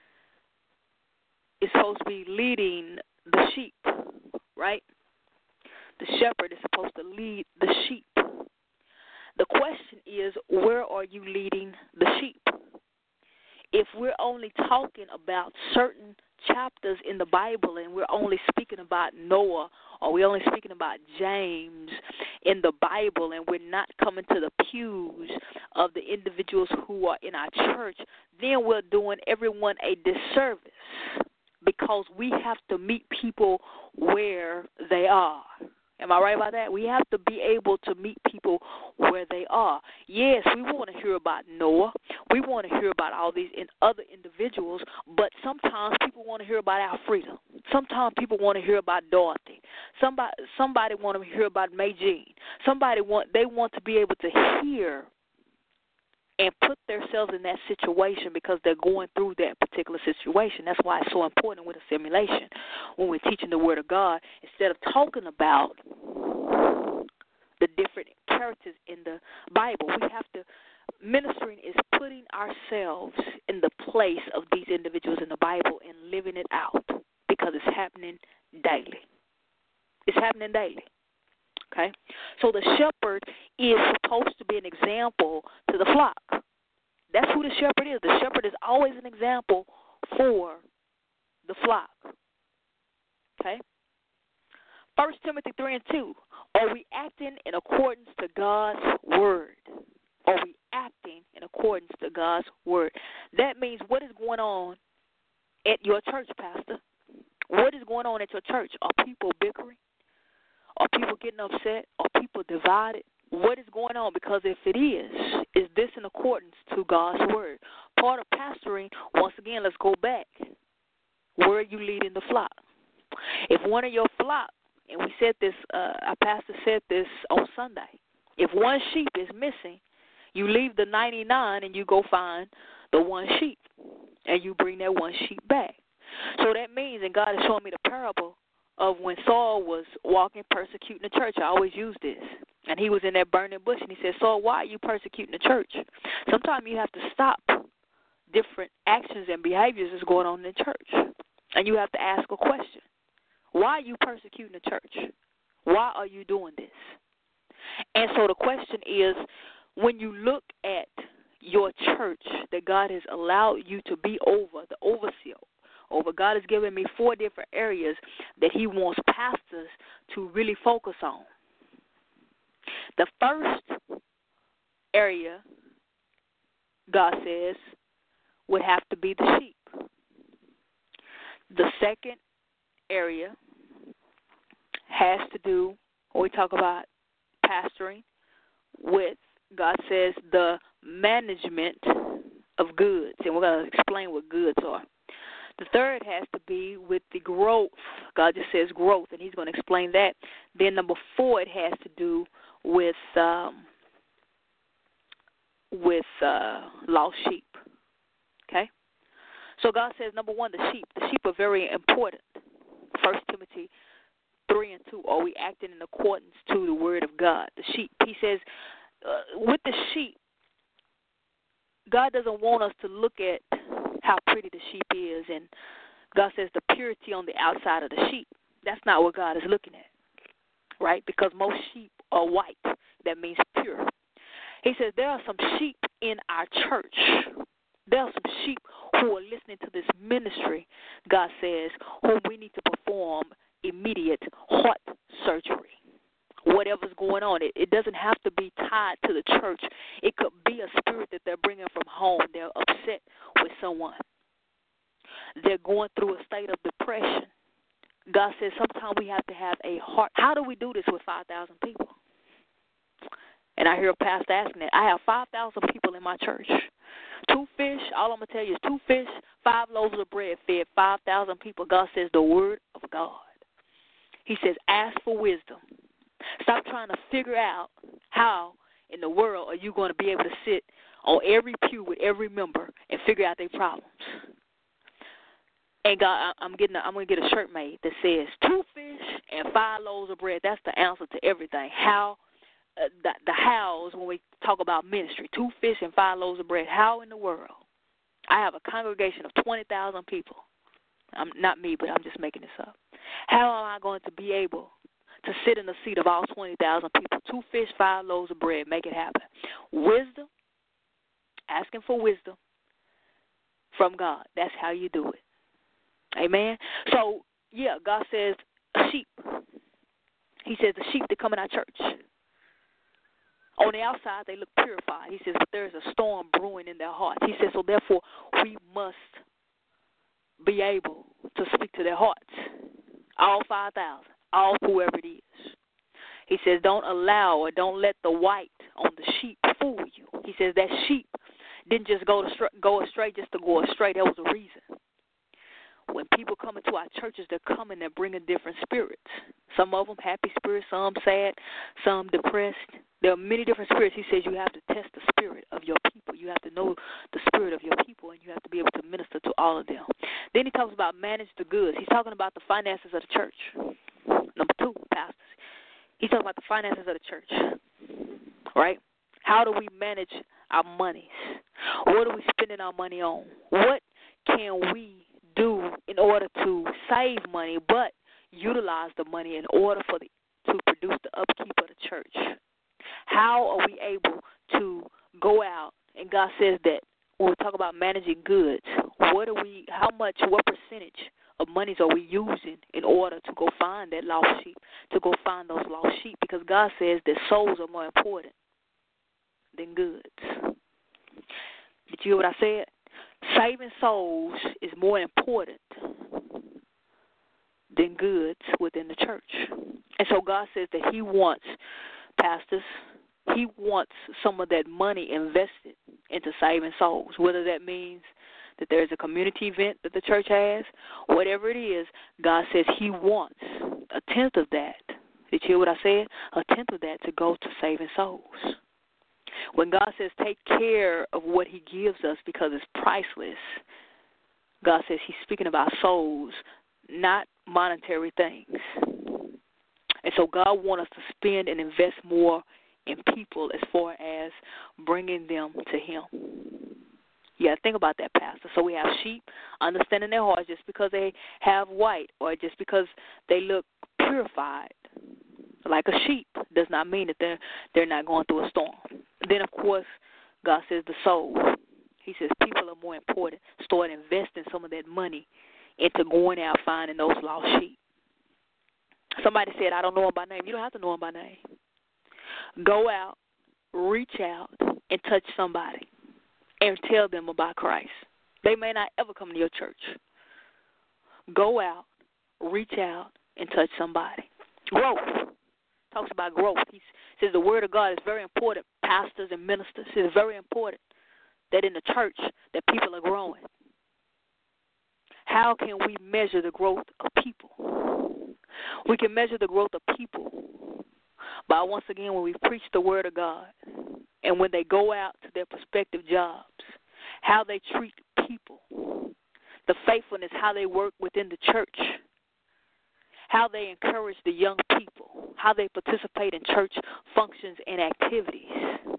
is supposed to be leading the sheep, right? The shepherd is supposed to lead the sheep. The question is, where are you leading the sheep? If we're only talking about certain chapters in the Bible and we're only speaking about Noah or we're only speaking about James in the Bible and we're not coming to the pews of the individuals who are in our church, then we're doing everyone a disservice. Because we have to meet people where they are. Am I right about that? We have to be able to meet people where they are. Yes, we want to hear about Noah. We want to hear about all these in other individuals, but sometimes people want to hear about Alfreda. Sometimes people want to hear about Dorothy. Somebody somebody want to hear about May Jean. Somebody want they want to be able to hear and put themselves in that situation because they're going through that particular situation. That's why it's so important with assimilation. When we're teaching the Word of God, instead of talking about the different characters in the Bible, we have to, ministering is putting ourselves in the place of these individuals in the Bible and living it out because it's happening daily. It's happening daily. Okay, so the shepherd is supposed to be an example to the flock. That's who the shepherd is. The shepherd is always an example for the flock. Okay, First Timothy three and two. Are we acting in accordance to God's word? Are we acting in accordance to God's word? That means what is going on at your church, Pastor? What is going on at your church? Are people bickering? Are people getting upset? Are people divided? What is going on? Because if it is, is this in accordance to God's word? Part of pastoring, once again, let's go back. Where are you leading the flock? If one of your flock, and we said this, uh, our pastor said this on Sunday, if one sheep is missing, you leave the ninety-nine and you go find the one sheep, and you bring that one sheep back. So that means, and God is showing me the parable of when Saul was walking, persecuting the church. I always use this. And he was in that burning bush, and he said, Saul, why are you persecuting the church? Sometimes you have to stop different actions and behaviors that's going on in the church. And you have to ask a question. Why are you persecuting the church? Why are you doing this? And so the question is, when you look at your church that God has allowed you to be over, the overseer over, God has given me four different areas that he wants pastors to really focus on. The first area, God says, would have to be the sheep. The second area has to do, when we talk about pastoring, with, God says, the management of goods. And we're going to explain what goods are. The third has to be with the growth. God just says growth, and he's going to explain that. Then number four, it has to do with um, with uh, lost sheep. Okay? So God says, number one, the sheep. The sheep are very important. First Timothy three and two, are we acting in accordance to the word of God? The sheep. He says, uh, with the sheep, God doesn't want us to look at how pretty the sheep is, and God says the purity on the outside of the sheep. That's not what God is looking at, right? Because most sheep are white. That means pure. He says there are some sheep in our church. There are some sheep who are listening to this ministry, God says, whom we need to perform immediate heart surgery. Whatever's going on, it, it doesn't have to be tied to the church. It could be a spirit that they're bringing from home. They're upset with someone. They're going through a state of depression. God says sometimes we have to have a heart. How do we do this with five thousand people? And I hear a pastor asking that. I have five thousand people in my church. Two fish, all I'm going to tell you is two fish, five loaves of bread fed five thousand people. God says the word of God. He says ask for wisdom. Stop trying to figure out how in the world are you going to be able to sit on every pew with every member and figure out their problems. And God, I'm getting, a, I'm going to get a shirt made that says two fish and five loaves of bread. That's the answer to everything. How uh, the, the hows when we talk about ministry, two fish and five loaves of bread. How in the world? I have a congregation of twenty thousand people. I'm not me, but I'm just making this up. How am I going to be able to sit in the seat of all twenty thousand people? Two fish, five loaves of bread. Make it happen. Wisdom, asking for wisdom from God. That's how you do it. Amen. So, yeah, God says a sheep. He says the sheep that come in our church. On the outside, they look purified. He says, but there is a storm brewing in their hearts. He says, so therefore, we must be able to speak to their hearts. All five thousand. All whoever it is. He says, don't allow or don't let the white on the sheep fool you. He says that sheep didn't just go to str- go astray just to go astray. There was a reason. When people come into our churches, they're coming and bringing different spirits. Some of them happy spirits, some sad, some depressed. There are many different spirits. He says you have to test the spirit of your people. You have to know the spirit of your people, and you have to be able to minister to all of them. Then he talks about manage the goods. He's talking about the finances of the church. Number two, pastors. He's talking about the finances of the church, right? How do we manage our monies? What are we spending our money on? What can we do in order to save money but utilize the money in order for the, to produce the upkeep of the church? How are we able to go out, and God says that when we talk about managing goods, what are we, how much, what percentage of monies are we using in order to go find that lost sheep, to go find those lost sheep? Because God says that souls are more important than goods. Did you hear what I said? Saving souls is more important than goods within the church. And so God says that he wants pastors, he wants some of that money invested into saving souls, whether that means that there's a community event that the church has, whatever it is. God says he wants a tenth of that. Did you hear what I said? A tenth of that to go to saving souls. When God says take care of what he gives us because it's priceless, God says he's speaking about souls, not monetary things. And so God wants us to spend and invest more in people as far as bringing them to him. You got to think about that, Pastor. So we have sheep, understanding their hearts. Just because they have white or just because they look purified like a sheep does not mean that they're, they're not going through a storm. Then, of course, God says the soul. He says people are more important. Start investing some of that money into going out finding those lost sheep. Somebody said, I don't know him by name. You don't have to know him by name. Go out, reach out, and touch somebody and tell them about Christ. They may not ever come to your church. Go out, reach out, and touch somebody. Growth. Talks about growth. He says the word of God is very important. Pastors and ministers, it's very important that in the church that people are growing. How can we measure the growth of people? We can measure the growth of people by, once again, when we preach the word of God and when they go out to their prospective jobs, how they treat people, the faithfulness, how they work within the church, how they encourage the young people, how they participate in church functions and activities.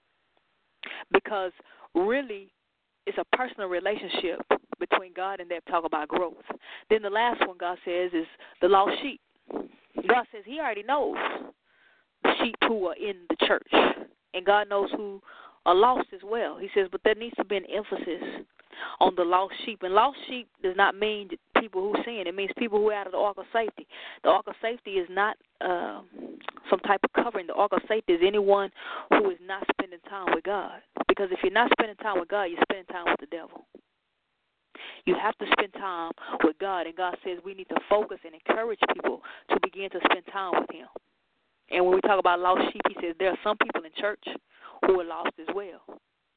Because really, it's a personal relationship between God and them. Talk about growth. Then the last one God says is the lost sheep. God says he already knows the sheep who are in the church, and God knows who are lost as well. He says, but there needs to be an emphasis on the lost sheep. And lost sheep does not mean people who sin. It means people who are out of the ark of safety. The ark of safety is not uh, some type of covering. The ark of safety is anyone who is not spending time with God. Because if you're not spending time with God, you're spending time with the devil. You have to spend time with God, and God says we need to focus and encourage people to begin to spend time with him. And when we talk about lost sheep, he says there are some people in church who are lost as well.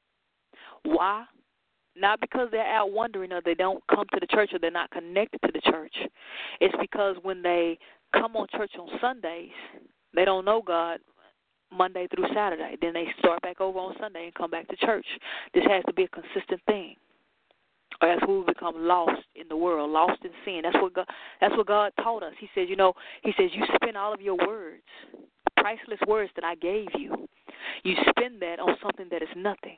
Why? Not because they're out wandering or they don't come to the church or they're not connected to the church. It's because when they come on church on Sundays, they don't know God Monday through Saturday. Then they start back over on Sunday and come back to church. This has to be a consistent thing, or else we will become lost in the world, lost in sin. That's what God, that's what God taught us. He says, you know, he says, you spend all of your words, priceless words that I gave you, you spend that on something that is nothing.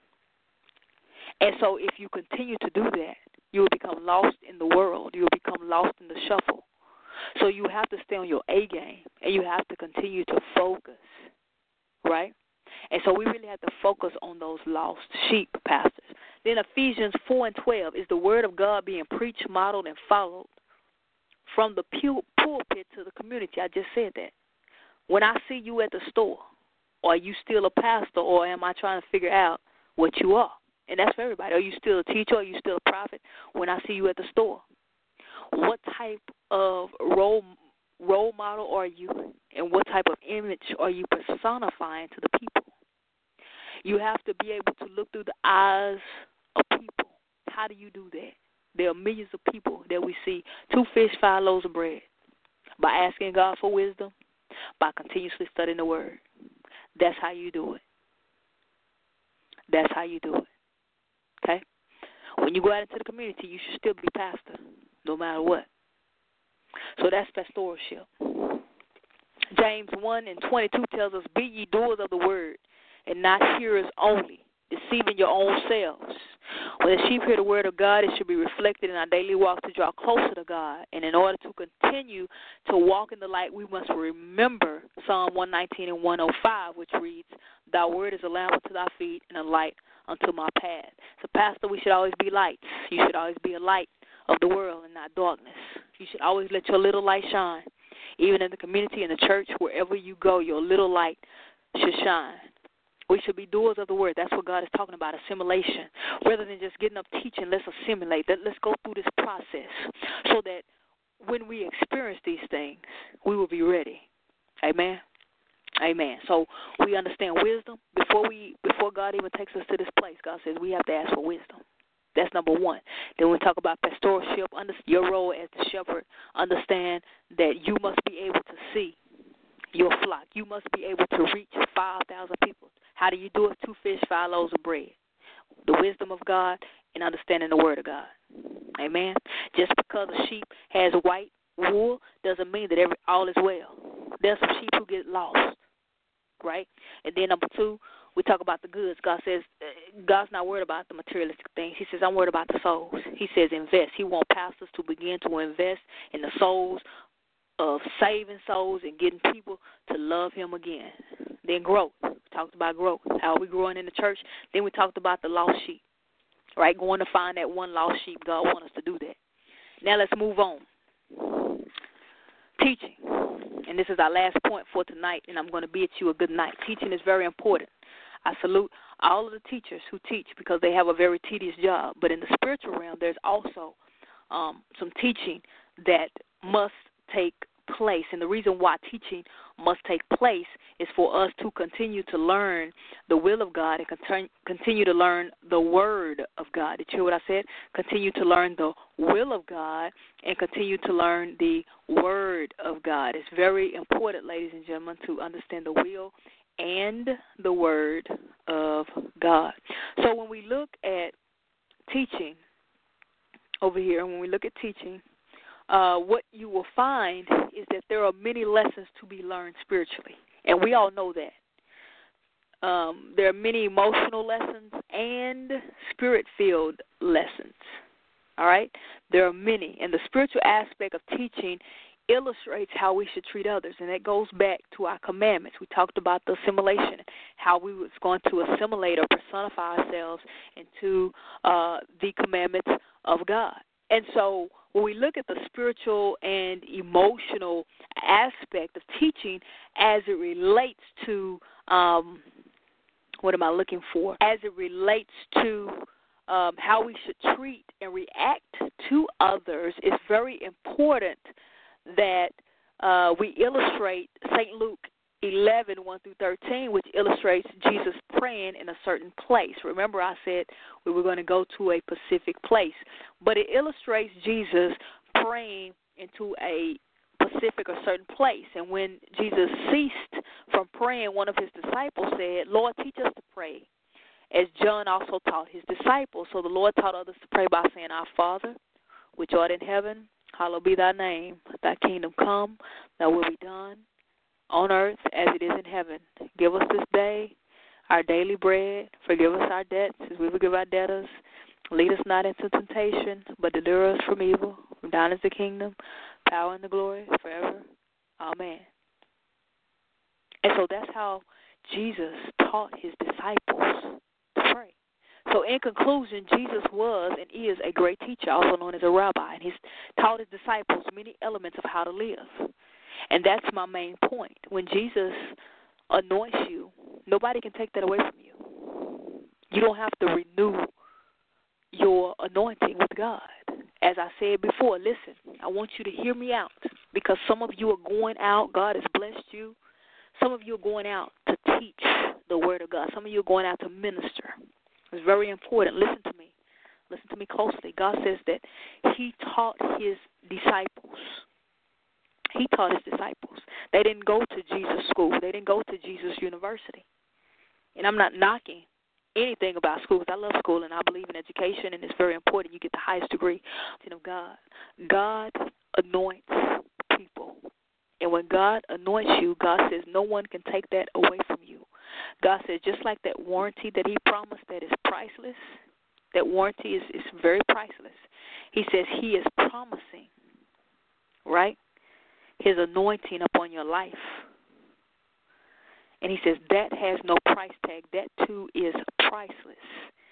And so if you continue to do that, you will become lost in the world. You will become lost in the shuffle. So you have to stay on your A game, and you have to continue to focus, right? And so we really have to focus on those lost sheep, pastors. Then Ephesians four and twelve is the word of God being preached, modeled, and followed from the pulpit to the community. I just said that. When I see you at the store, are you still a pastor, or am I trying to figure out what you are? And that's for everybody. Are you still a teacher? Are you still a prophet when I see you at the store? What type of role role model are you, and what type of image are you personifying to the people? You have to be able to look through the eyes of people. How do you do that? There are millions of people that we see, two fish, five loaves of bread, by asking God for wisdom, by continuously studying the word. That's how you do it. That's how you do it. Okay? When you go out into the community, you should still be pastor, no matter what. So that's pastorship. James one and twenty-two tells us, be ye doers of the word, and not hearers only, deceiving your own selves. When the sheep hear the word of God, it should be reflected in our daily walk to draw closer to God. And in order to continue to walk in the light, we must remember Psalm one nineteen and one oh five, which reads, thy word is a lamp unto thy feet and a light unto my path. So, Pastor, we should always be lights. You should always be a light of the world and not darkness. You should always let your little light shine. Even in the community, in the church, wherever you go, your little light should shine. We should be doers of the word. That's what God is talking about, assimilation. Rather than just getting up teaching, let's assimilate. Let's go through this process so that when we experience these things, we will be ready. Amen. Amen. So we understand wisdom. Before we, before God even takes us to this place, God says we have to ask for wisdom. That's number one. Then we talk about pastoralship, your role as the shepherd. Understand that you must be able to see your flock. You must be able to reach five thousand people. How do you do it? Two fish, five loaves of bread. The wisdom of God and understanding the word of God. Amen. Just because a sheep has white wool doesn't mean that every all is well. There's some sheep who get lost, right? And then number two, we talk about the goods. God says God's not worried about the materialistic things. He says, I'm worried about the souls. He says invest. He wants pastors to begin to invest in the souls of saving souls and getting people to love him again. Then growth. We talked about growth. How are we growing in the church? Then we talked about the lost sheep, right? Going to find that one lost sheep. God wants us to do that. Now let's move on. Teaching. And this is our last point for tonight, and I'm going to bid you a good night. Teaching is very important. I salute all of the teachers who teach because they have a very tedious job. But in the spiritual realm, there's also um, some teaching that must take place. And the reason why teaching must take place is for us to continue to learn the will of God and continue, continue to learn the word of God. Did you hear what I said? Continue to learn the will of God and continue to learn the word of God. It's very important, ladies and gentlemen, to understand the will and the word of God. So when we look at teaching over here, when we look at teaching, uh, what you will find is that there are many lessons to be learned spiritually, and we all know that. Um, there are many emotional lessons and spirit-filled lessons, all right? There are many, and the spiritual aspect of teaching illustrates how we should treat others, and that goes back to our commandments. We talked about the assimilation, how we was going to assimilate or personify ourselves into uh, the commandments of God. And so when we look at the spiritual and emotional aspect of teaching as it relates to, um, what am I looking for? As it relates to um, how we should treat and react to others, it's very important that uh, we illustrate Saint Luke eleven, one through thirteen, which illustrates Jesus praying in a certain place. Remember I said we were going to go to a specific place, but it illustrates Jesus praying into a specific or certain place. And when Jesus ceased from praying, one of his disciples said, Lord, teach us to pray, as John also taught his disciples. So the Lord taught others to pray by saying, Our Father, which art in heaven, hallowed be thy name. Thy kingdom come, thy will be done on earth as it is in heaven. Give us this day our daily bread. Forgive us our debts as we forgive our debtors. Lead us not into temptation, but deliver us from evil. From thine is the kingdom, power, and the glory forever. Amen. And so that's how Jesus taught his disciples to pray. So in conclusion, Jesus was and is a great teacher, also known as a rabbi, and he's taught his disciples many elements of how to live. And that's my main point. When Jesus anoints you, nobody can take that away from you. You don't have to renew your anointing with God. As I said before, listen, I want you to hear me out, because some of you are going out. God has blessed you. Some of you are going out to teach the word of God. Some of you are going out to minister. It's very important. Listen to me. Listen to me closely. God says that he taught his disciples. He taught his disciples. They didn't go to Jesus school. They didn't go to Jesus University. And I'm not knocking anything about school, because I love school and I believe in education, and it's very important. You get the highest degree of God. God anoints people. And when God anoints you, God says no one can take that away from you. God says just like that warranty that he promised that is priceless, that warranty is, is very priceless. He says he is promising, right, his anointing upon your life. And he says that has no price tag. That too is priceless.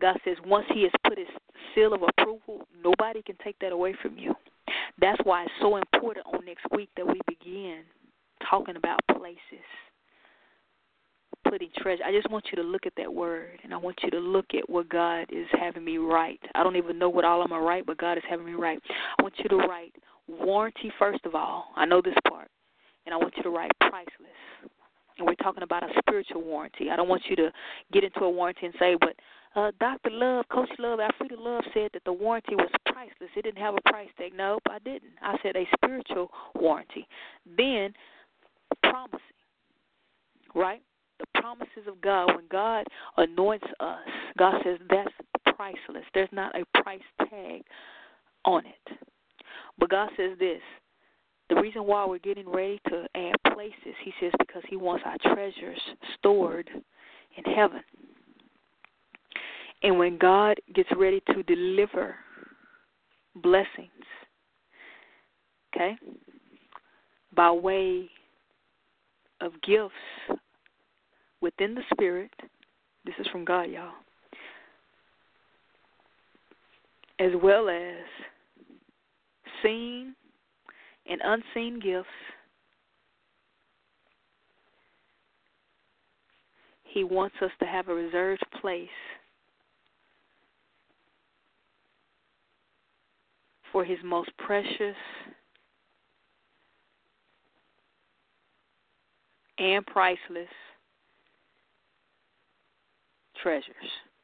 God says once he has put his seal of approval, nobody can take that away from you. That's why it's so important on next week that we begin talking about places, putting treasure. I just want you to look at that word, and I want you to look at what God is having me write. I don't even know what all I'm going to write, but God is having me write. I want you to write warranty first of all. I know this part. And I want you to write priceless. And we're talking about a spiritual warranty. I don't want you to get into a warranty and say, but uh, Doctor Love, Coach Love, Alfreda Love said that the warranty was priceless. It didn't have a price tag. Nope, I didn't. I said a spiritual warranty. Then promising, right? The promises of God, when God anoints us, God says that's priceless. There's not a price tag on it. But God says this, the reason why we're getting ready to add places, he says because he wants our treasures stored in heaven. And when God gets ready to deliver blessings, okay, by way of gifts within the Spirit, this is from God, y'all, as well as seen and unseen gifts, he wants us to have a reserved place for his most precious and priceless treasures.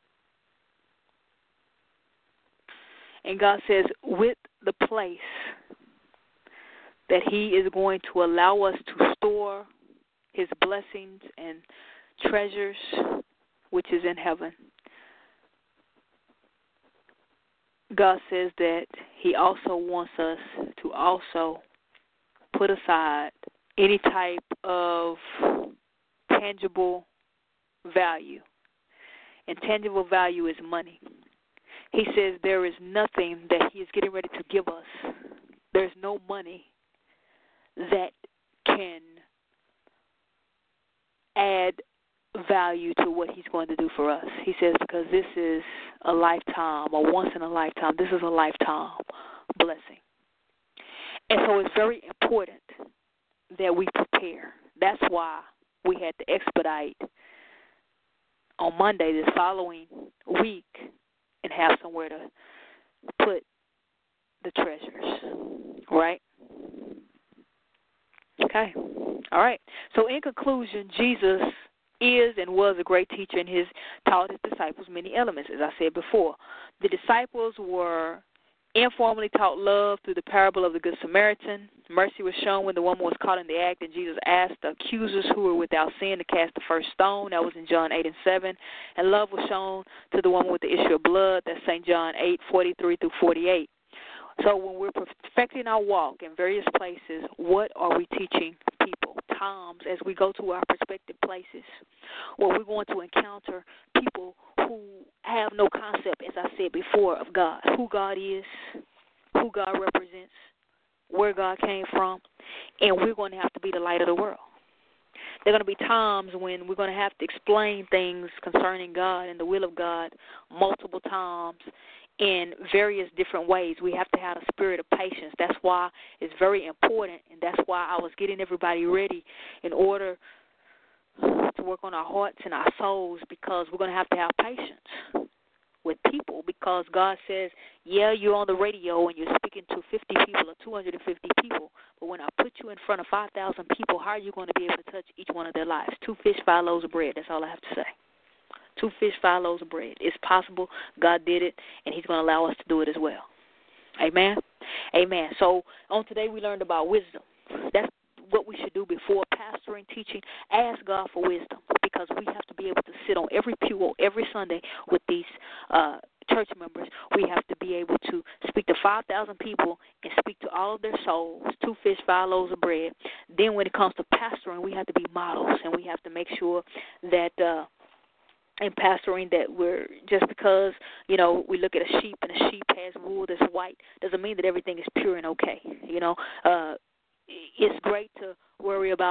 And God says, with the place that he is going to allow us to store his blessings and treasures, which is in heaven, God says that he also wants us to also put aside any type of tangible value. And tangible value is money. He says there is nothing that he is getting ready to give us. There's no money that can add value to what he's going to do for us. He says because this is a lifetime, a once in a lifetime. This is a lifetime blessing. And so it's very important that we prepare. That's why we had to expedite on Monday this following week and have somewhere to put the treasures, right? Okay. All right. So in conclusion, Jesus is and was a great teacher, and his taught his disciples many elements, as I said before. The disciples were informally taught love through the parable of the Good Samaritan. Mercy was shown when the woman was caught in the act, and Jesus asked the accusers who were without sin to cast the first stone. That was in John eight and seven. And love was shown to the woman with the issue of blood. That's Saint John eight, forty-three through forty-eight. So when we're perfecting our walk in various places, what are we teaching people? Times as we go to our prospective places, where we're going to encounter people who have no concept, as I said before, of God, who God is, who God represents, where God came from, and we're going to have to be the light of the world. There are going to be times when we're going to have to explain things concerning God and the will of God multiple times in various different ways. We have to have a spirit of patience. That's why it's very important, and that's why I was getting everybody ready in order to work on our hearts and our souls, because we're going to have to have patience with people, because God says, yeah, you're on the radio and you're speaking to fifty people or two hundred fifty people, but when I put you in front of five thousand people, how are you going to be able to touch each one of their lives? Two fish, five loaves of bread. That's all I have to say. Two fish, five loaves of bread. It's possible. God did it, and he's going to allow us to do it as well. Amen? Amen. So on today we learned about wisdom. That's what we should do before pastoring, teaching. Ask God for wisdom, because we have to be able to sit on every pew every Sunday with these uh, church members. We have to be able to speak to five thousand people and speak to all of their souls, two fish, five loaves of bread. Then when it comes to pastoring, we have to be models, and we have to make sure that uh, in pastoring that we're, just because, you know, we look at a sheep and a sheep has wool that's white doesn't mean that everything is pure and okay. You know, uh, it's great to worry about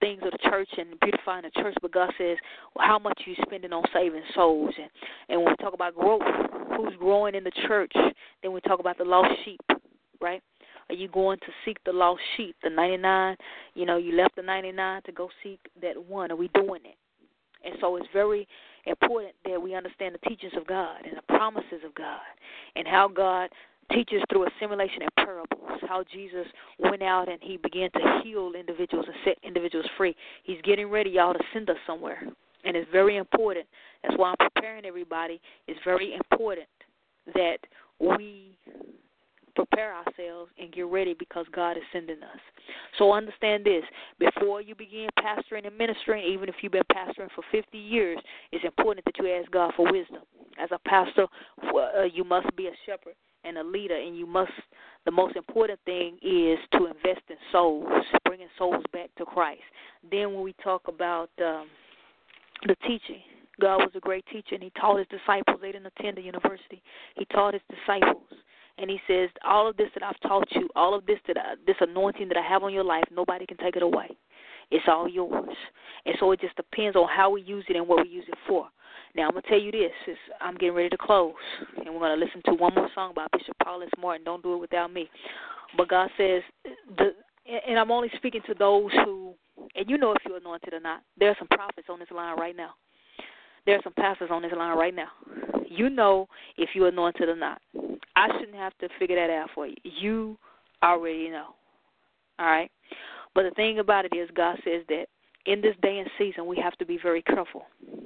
things of the church and beautifying the church, but God says, well, how much are you spending on saving souls? And, and when we talk about growth, who's growing in the church, then we talk about the lost sheep, right? Are you going to seek the lost sheep, the ninety-nine? You know, you left the ninety-nine to go seek that one. Are we doing it? And so it's very important that we understand the teachings of God and the promises of God and how God teaches through assimilation and parables, how Jesus went out and he began to heal individuals and set individuals free. He's getting ready, y'all, to send us somewhere. And it's very important. That's why I'm preparing everybody. It's very important that we prepare ourselves and get ready because God is sending us. So understand this. Before you begin pastoring and ministering, even if you've been pastoring for fifty years, it's important that you ask God for wisdom. As a pastor, uh, you must be a shepherd and a leader, and you must, the most important thing is to invest in souls, bringing souls back to Christ. Then when we talk about um, the teaching, God was a great teacher, and he taught his disciples. They didn't attend the university. He taught his disciples. And he says, all of this that I've taught you, all of this that I, this anointing that I have on your life, nobody can take it away. It's all yours. And so it just depends on how we use it and what we use it for. Now, I'm going to tell you this. Is I'm getting ready to close, and we're going to listen to one more song by Bishop Paulus Martin, Don't Do It Without Me. But God says, the, and I'm only speaking to those who, and you know if you're anointed or not. There are some prophets on this line right now. There are some pastors on this line right now. You know if you're anointed or not. I shouldn't have to figure that out for you. You already know. All right? But the thing about it is God says that in this day and season we have to be very careful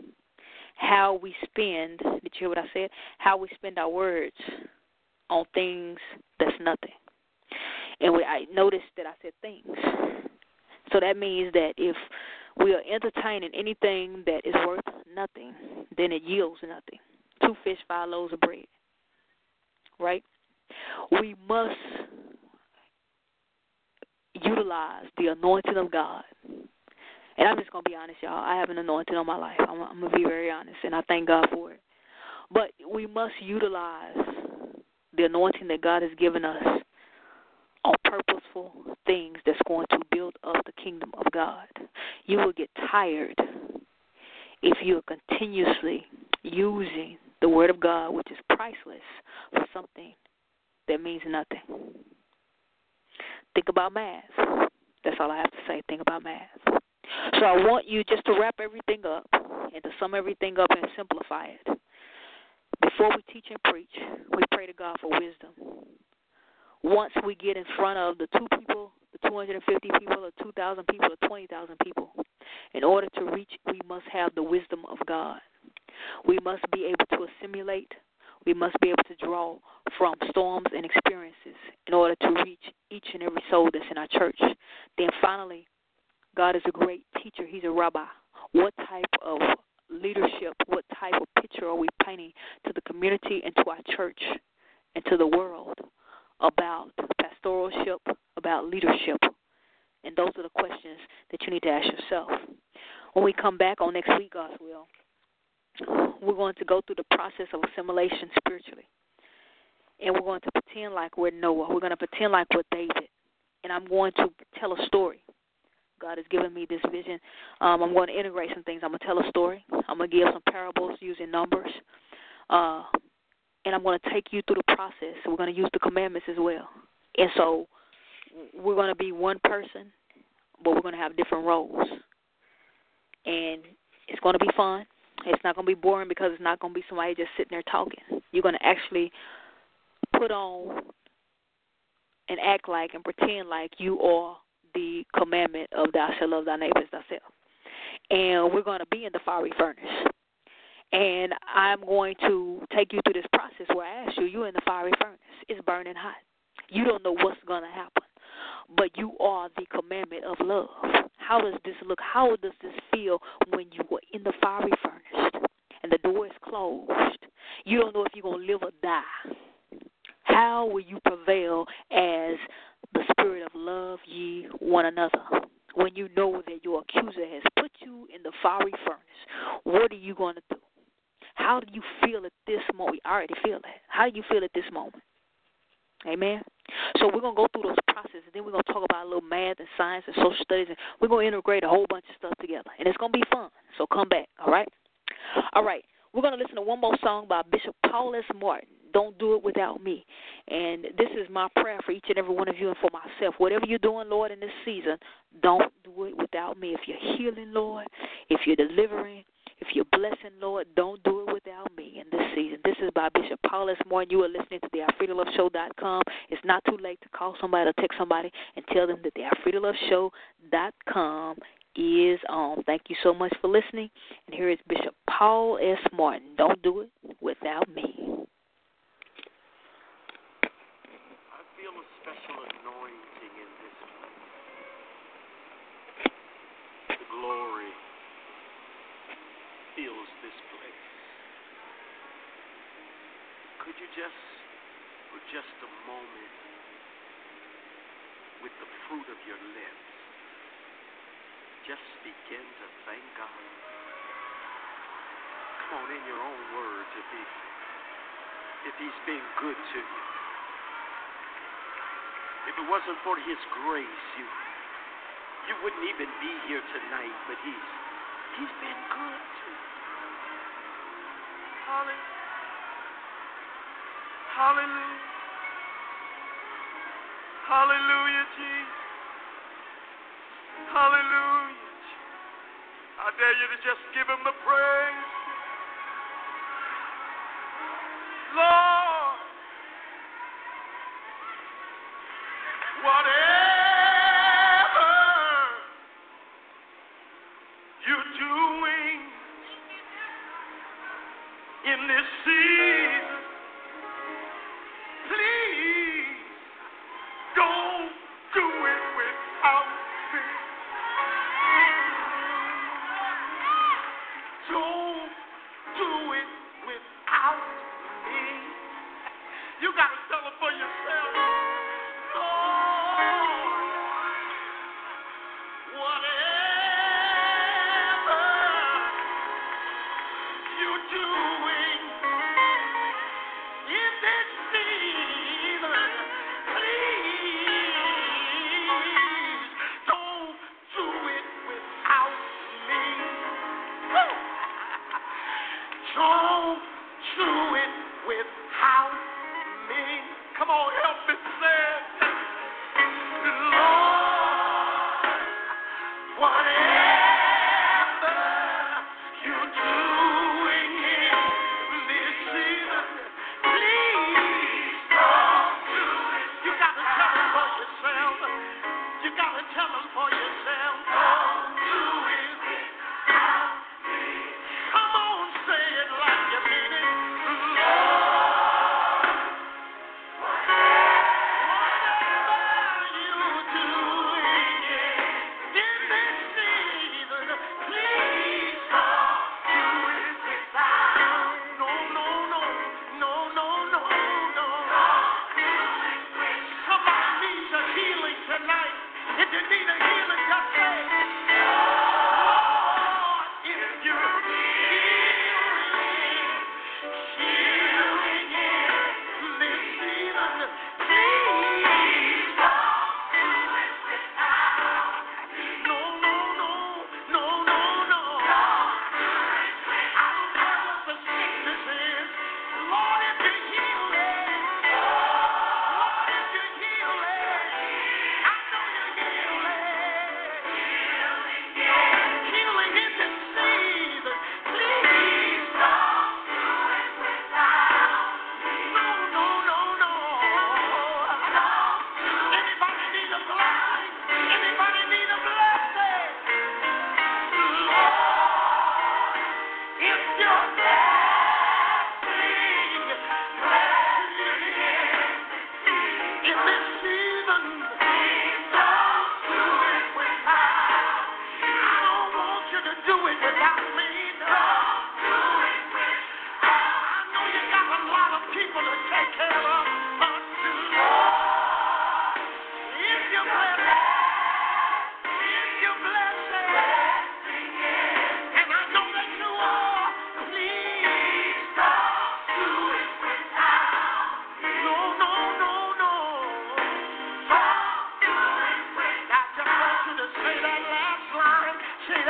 how we spend, did you hear what I said? How we spend our words on things that's nothing. And we, I noticed that I said things. So that means that if we are entertaining anything that is worth nothing, then it yields nothing. Two fish, five loaves of bread. Right? We must utilize the anointing of God. And I'm just going to be honest, y'all. I have an anointing on my life. I'm, I'm going to be very honest, and I thank God for it. But we must utilize the anointing that God has given us on purposeful things that's going to build up the kingdom of God. You will get tired if you're continuously using the word of God, which is priceless, for something that means nothing. Think about math. That's all I have to say. Think about math. So I want you just to wrap everything up and to sum everything up and simplify it. Before we teach and preach, we pray to God for wisdom. Once we get in front of the two people, the two hundred fifty people, or two thousand people, or twenty thousand people, in order to reach, we must have the wisdom of God. We must be able to assimilate. We must be able to draw from storms and experiences in order to reach each and every soul that's in our church. Then finally, God is a great teacher. He's a rabbi. What type of leadership, what type of picture are we painting to the community and to our church and to the world about pastoralship, about leadership? And those are the questions that you need to ask yourself. When we come back on next week, God's will, we're going to go through the process of assimilation spiritually. And we're going to pretend like we're Noah. We're going to pretend like we're David. And I'm going to tell a story. God has given me this vision. Um, I'm going to integrate some things. I'm going to tell a story. I'm going to give some parables using numbers. Uh, and I'm going to take you through the process. We're going to use the commandments as well. And so we're going to be one person, but we're going to have different roles. And it's going to be fun. It's not going to be boring because it's not going to be somebody just sitting there talking. You're going to actually put on and act like and pretend like you are the commandment of thou shalt love thy neighbor as thyself. And we're going to be in the fiery furnace. And I'm going to take you through this process where I ask you, you're in the fiery furnace. It's burning hot. You don't know what's going to happen, but you are the commandment of love. How does this look? How does this feel when you are in the fiery furnace and the door is closed? You don't know if you're going to live or die. How will you prevail as the spirit of love ye one another when you know that your accuser has put you in the fiery furnace? What are you going to do? How do you feel at this moment? We already feel that. How do you feel at this moment? Amen. So we're going to go through those processes. Then we're going to talk about a little math and science and social studies. And we're going to integrate a whole bunch of stuff together. And it's going to be fun. So come back, all right? All right. We're going to listen to one more song by Bishop Paul S. Martin, Don't Do It Without Me. And this is my prayer for each and every one of you and for myself. Whatever you're doing, Lord, in this season, don't do it without me. If you're healing, Lord, if you're delivering, if you're blessing, Lord, don't do it without me in this season. This is by Bishop Paul S. Martin. You are listening to the Alfreda Love Show dot com. It's not too late to call somebody or text somebody and tell them that the Alfreda Love Show dot com is on. Thank you so much for listening. And here is Bishop Paul S. Martin. Don't do it without me. I feel a special anointing in this place. The glory fills this place. Could you just, for just a moment, with the fruit of your lips, just begin to thank God? Come on, in your own words, if he's, if he's been good to you. If it wasn't for his grace, you, you wouldn't even be here tonight, but he's, he's been good to you. Hallelujah. Hallelujah. Hallelujah, Jesus. Hallelujah. I dare you to just give him the praise. Lord, whatever you're doing in this season, please don't do it without me. Don't do it without me. You got to tell them for yourself. Lord,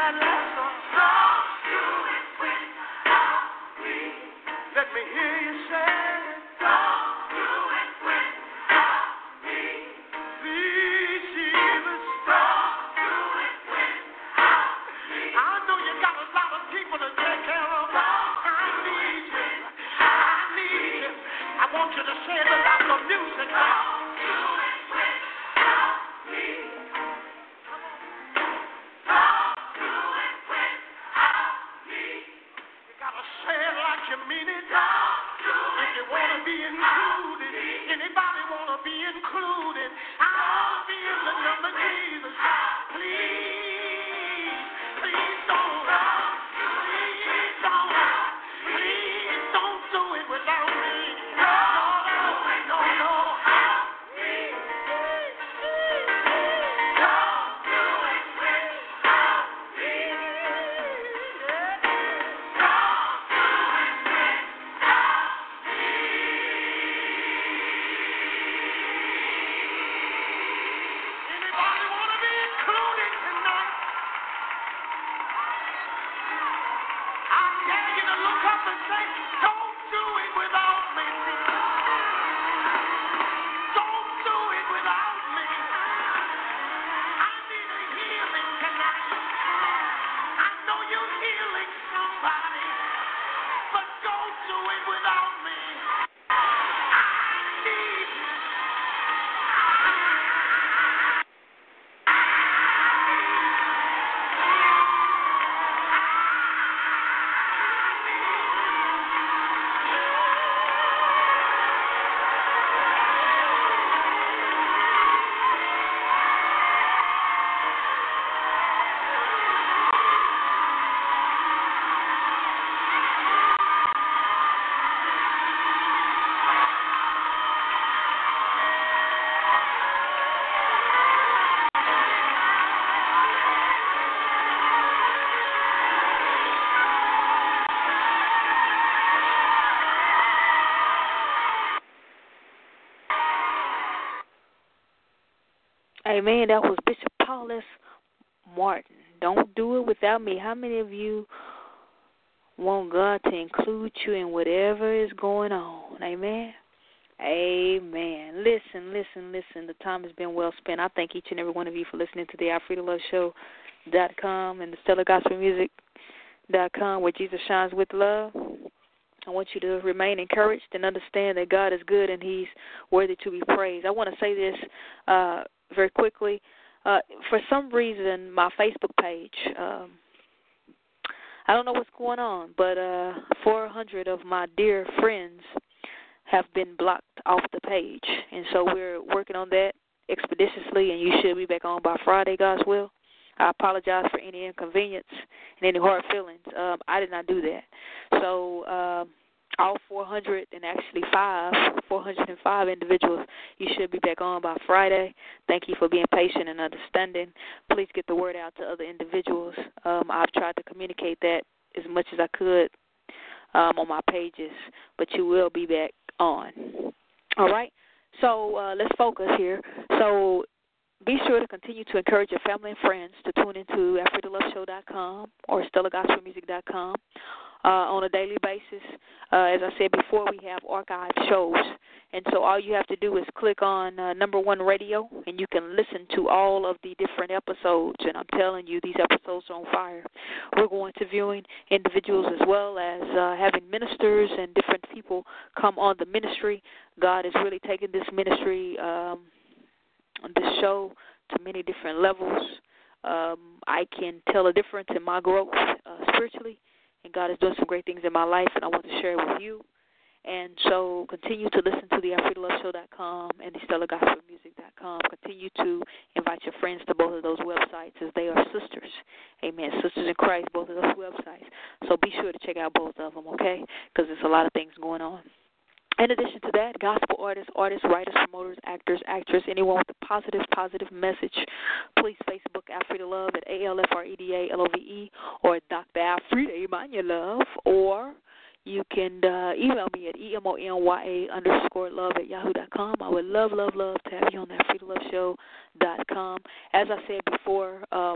that last song. Don't do it without me. Let me hear you say it. Don't do it without me. Please, Jesus, don't do it without me. I know you got a lot of people to take care of. I need you. I need you. I want you to say it without the music. Don't do it without me. Come on. Don't do it without me. You gotta say it like you mean it. Don't do it. If you wanna be included, anybody wanna be included? I wanna be in the number, Jesus. Please, please don't. Please don't. Please don't do it without me. No, no, no, no. Anybody want to be included tonight? I dare you to look up and say, don't do it without me. Don't do it without me. I need a healing tonight. I know you're healing somebody, but don't do it without me. I need you. Amen. That was Bishop Paulus Martin. Don't do it without me. How many of you want God to include you in whatever is going on? Amen. Amen. Listen, listen, listen. The time has been well spent. I thank each and every one of you for listening to the Alfreda Love Show dot com and the Stellar Gospel Music dot com, where Jesus shines with love. I want you to remain encouraged and understand that God is good and He's worthy to be praised. I want to say this uh, very quickly. Uh, for some reason, my Facebook page, um, I don't know what's going on, but uh, four hundred of my dear friends have been blocked off the page. And so we're working on that expeditiously, and you should be back on by Friday, God's will. I apologize for any inconvenience and any hard feelings. Um, I did not do that. So um, all four hundred and actually five, four hundred five individuals, you should be back on by Friday. Thank you for being patient and understanding. Please get the word out to other individuals. Um, I've tried to communicate that as much as I could um, on my pages, but you will be back on. All right? So uh, let's focus here. So be sure to continue to encourage your family and friends to tune into Alfreda Love Show dot com or Stellar Gospel Music dot com uh, on a daily basis. Uh, as I said before, we have archive shows. And so all you have to do is click on uh, number one radio, and you can listen to all of the different episodes. And I'm telling you, these episodes are on fire. We're going to viewing individuals as well as uh, having ministers and different people come on the ministry. God is really taking this ministry um, on this show to many different levels. Um, I can tell a difference in my growth uh, spiritually, and God is doing some great things in my life, and I want to share it with you. And so continue to listen to the Alfreda Love Show dot com and the Stellar Gospel Music dot com. Continue to invite your friends to both of those websites, as they are sisters. Amen. Sisters in Christ, both of those websites. So be sure to check out both of them, okay, because there's a lot of things going on. In addition to that, gospel artists, artists, writers, promoters, actors, actors, anyone with a positive, positive message, please Facebook Alfreda Love at A L F R E D A L O V E or at Doctor Alfreda Emmanuel, or you can uh, email me at E M O N Y A underscore love at yahoo dot com. I would love, love, love to have you on the Alfreda Love Show dot com. As I said before, um,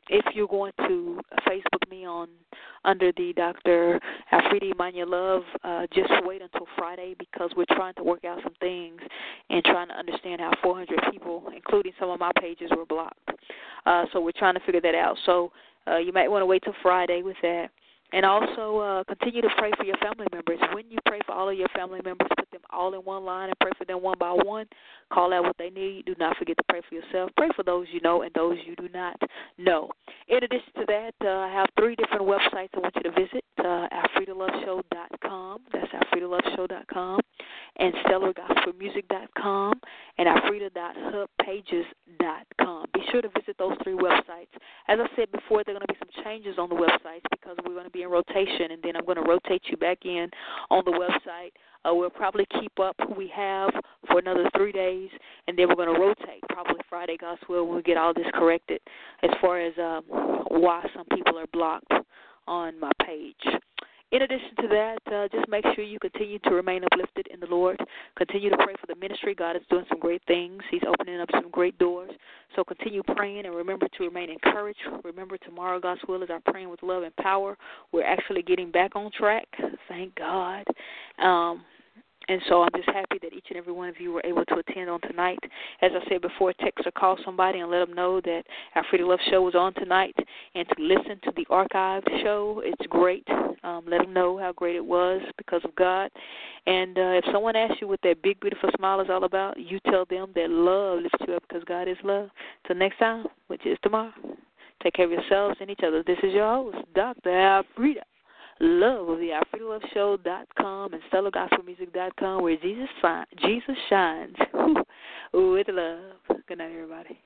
if you're going to Facebook me on under the Doctor Alfreda Emmanuel Love, uh, just wait until Friday because we're trying to work out some things and trying to understand how four hundred people, including some of my pages, were blocked. Uh, so we're trying to figure that out. So uh, you might want to wait till Friday with that. And also uh, continue to pray for your family members. When you pray for all of your family members, put them all in one line and pray for them one by one. Call out what they need. Do not forget to pray for yourself. Pray for those you know and those you do not know. In addition to that, uh, I have three different websites I want you to visit, uh, alfreda love show dot com. That's alfreda love show dot com. And stellar gospel music dot com and alfreda dot hub pages dot com. Be sure to visit those three websites. As I said before, there are going to be some changes on the websites because we're going to be in rotation, and then I'm going to rotate you back in on the website. Uh, we'll probably keep up who we have for another three days, and then we're going to rotate probably Friday, Gospel, when we get all this corrected as far as um, why some people are blocked on my page. In addition to that, uh, just make sure you continue to remain uplifted in the Lord. Continue to pray for the ministry. God is doing some great things. He's opening up some great doors. So continue praying and remember to remain encouraged. Remember, tomorrow, God's will, is our Praying with Love and Power. We're actually getting back on track. Thank God. Um, And so I'm just happy that each and every one of you were able to attend on tonight. As I said before, text or call somebody and let them know that Alfreda Love Show was on tonight, and to listen to the archived show. It's great. Um, let them know how great it was because of God. And uh, if someone asks you what that big, beautiful smile is all about, you tell them that love lifts you up because God is love. Till next time, which is tomorrow, take care of yourselves and each other. This is your host, Doctor Alfreda Love of the alfreda love show dot com and stellar gospel music dot com, where Jesus, fi- Jesus shines with love. Good night, everybody.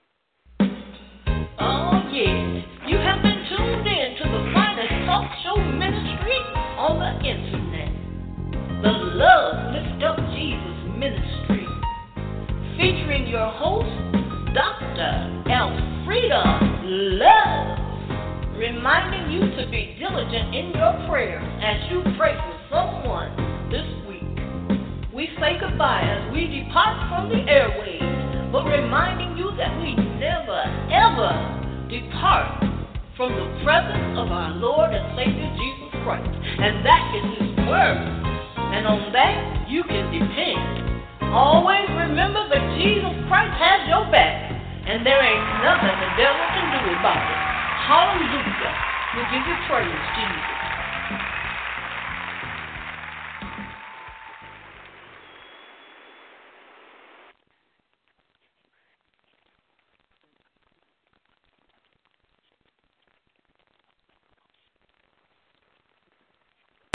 Oh, yeah. You have been tuned in to the finest talk show ministry on the internet. The Love Lift Up Jesus Ministry. Featuring your host, Doctor Alfreda Love. Reminding you to be diligent in your prayers as you pray for someone this week. We say goodbye as we depart from the airwaves, but reminding you that we never, ever depart from the presence of our Lord and Savior Jesus Christ. And that is His Word. And on that, you can depend. Always remember that Jesus Christ has your back, and there ain't nothing the devil can do about it. Hallelujah. We give you praise, Jesus.